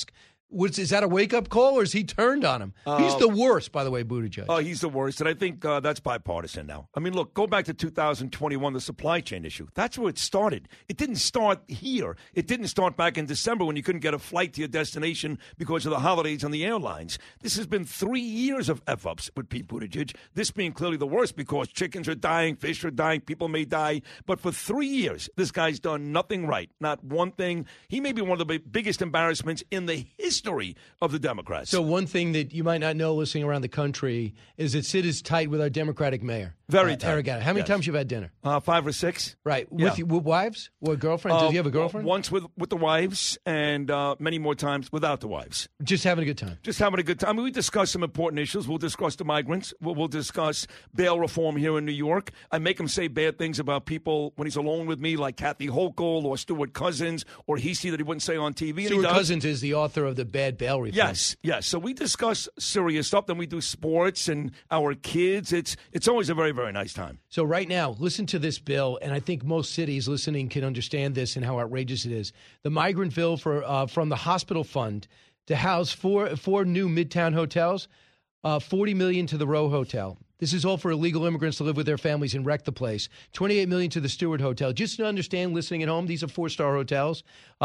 Is that a wake-up call, or is he turned on him? He's the worst, by the way, Buttigieg. Oh, he's the worst, and I think that's bipartisan now. I mean, look, go back to 2021, the supply chain issue. That's where it started. It didn't start here. It didn't start back in December when you couldn't get a flight to your destination because of the holidays on the airlines. This has been 3 years of F-ups with Pete Buttigieg, this being clearly the worst because chickens are dying, fish are dying, people may die. But for 3 years, this guy's done nothing right, not one thing. He may be one of the biggest embarrassments in the history of the Democrats. So one thing that you might not know listening around the country is that Sid is tight with our Democratic mayor. Very tight. Arregueta. How many times you've had dinner? 5 or 6. Right. Yeah. With wives? Or girlfriends? Does he have a girlfriend? Once with the wives and many more times without the wives. Just having a good time. Just having a good time. I mean, we discuss some important issues. We'll discuss the migrants. We'll discuss bail reform here in New York. I make him say bad things about people when he's alone with me, like Kathy Hochul or Stuart Cousins or Heasey that he wouldn't say on TV. Stuart Cousins is the author of the Bad Bail Reform. Yes. So we discuss serious stuff. Then we do sports and our kids. It's always a very, very nice time. So right now, listen to this bill, and I think most cities listening can understand this and how outrageous it is. The migrant bill from the hospital fund to house four new Midtown hotels, $40 million to the Row Hotel. This is all for illegal immigrants to live with their families and wreck the place. $28 million to the Stewart Hotel. Just to understand, listening at home, these are 4-star hotels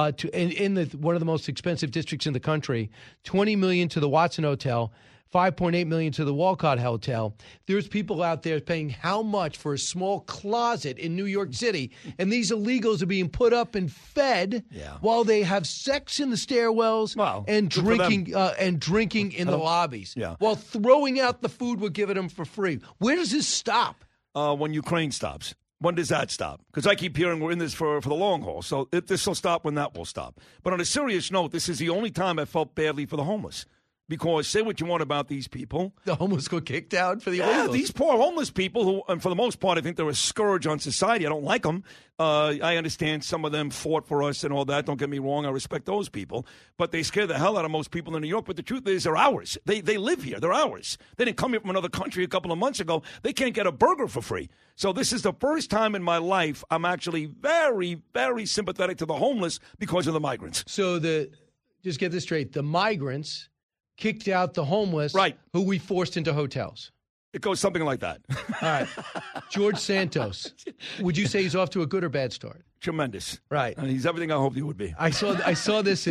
in one of the most expensive districts in the country. $20 million to the Watson Hotel. $5.8 million to the Walcott Hotel. There's people out there paying how much for a small closet in New York City, and these illegals are being put up and fed while they have sex in the stairwells and drinking in the lobbies while throwing out the food we're giving them for free. Where does this stop? When Ukraine stops. When does that stop? Because I keep hearing we're in this for the long haul. So if this will stop when that will stop. But on a serious note, this is the only time I felt badly for the homeless. Because say what you want about these people. The homeless got kicked out for the illegals. These poor homeless people who, and for the most part, I think they're a scourge on society. I don't like them. I understand some of them fought for us and all that. Don't get me wrong. I respect those people. But they scare the hell out of most people in New York. But the truth is they're ours. They live here. They're ours. They didn't come here from another country a couple of months ago. They can't get a burger for free. So this is the first time in my life I'm actually very, very sympathetic to the homeless because of the migrants. So just get this straight. The migrants kicked out the homeless who we forced into hotels. It goes something like that. All right. George Santos, would you say he's off to a good or bad start? Tremendous. Right. He's everything I hoped he would be. I saw this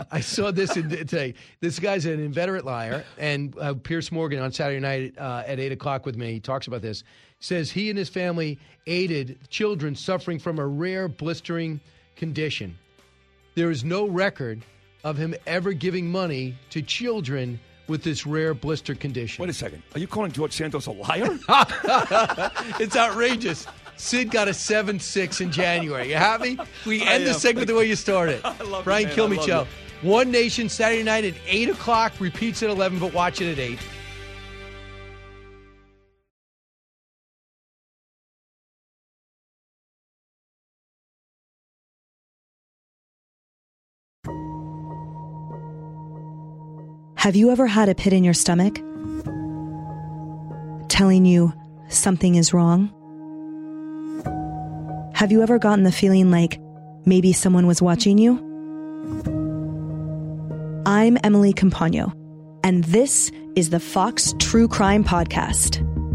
today. This guy's an inveterate liar, and Piers Morgan on Saturday night at 8 o'clock with me, he talks about this. He says he and his family aided children suffering from a rare blistering condition. There is no record of him ever giving money to children with this rare blister condition. Wait a second. Are you calling George Santos a liar? It's outrageous. Sid got a 7-6 in January. You happy? We end the segment the way you started. I love Brian it, Kilmeade Show. One Nation, Saturday night at 8 o'clock. Repeats at 11, but watch it at 8. Have you ever had a pit in your stomach telling you something is wrong? Have you ever gotten the feeling like maybe someone was watching you? I'm Emily Campagno, and this is the Fox True Crime Podcast.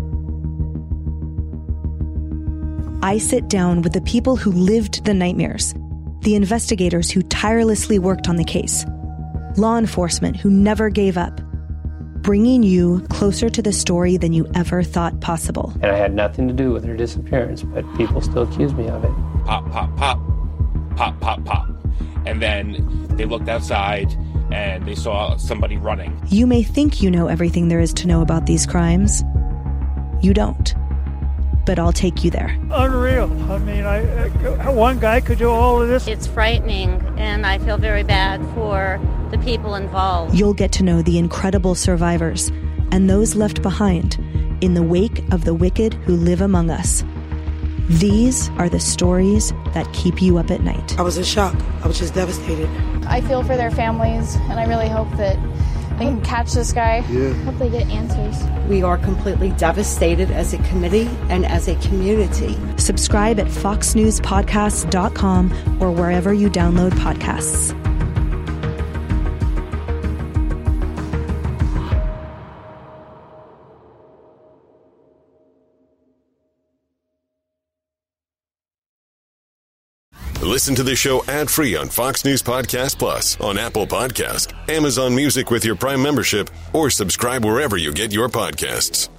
I sit down with the people who lived the nightmares, the investigators who tirelessly worked on the case, law enforcement who never gave up, bringing you closer to the story than you ever thought possible. And I had nothing to do with her disappearance, but people still accuse me of it. Pop, pop, pop, pop, pop, pop. And then they looked outside and they saw somebody running. You may think you know everything there is to know about these crimes. You don't. But I'll take you there. Unreal. I mean, one guy could do all of this. It's frightening, and I feel very bad for the people involved. You'll get to know the incredible survivors and those left behind in the wake of the wicked who live among us. These are the stories that keep you up at night. I was in shock. I was just devastated. I feel for their families, and I really hope that they can catch this guy. Yeah. Hope they get answers. We are completely devastated as a committee and as a community. Subscribe at foxnewspodcast.com or wherever you download podcasts. Listen to the show ad-free on Fox News Podcast Plus, on Apple Podcast, Amazon Music with your Prime membership, or subscribe wherever you get your podcasts.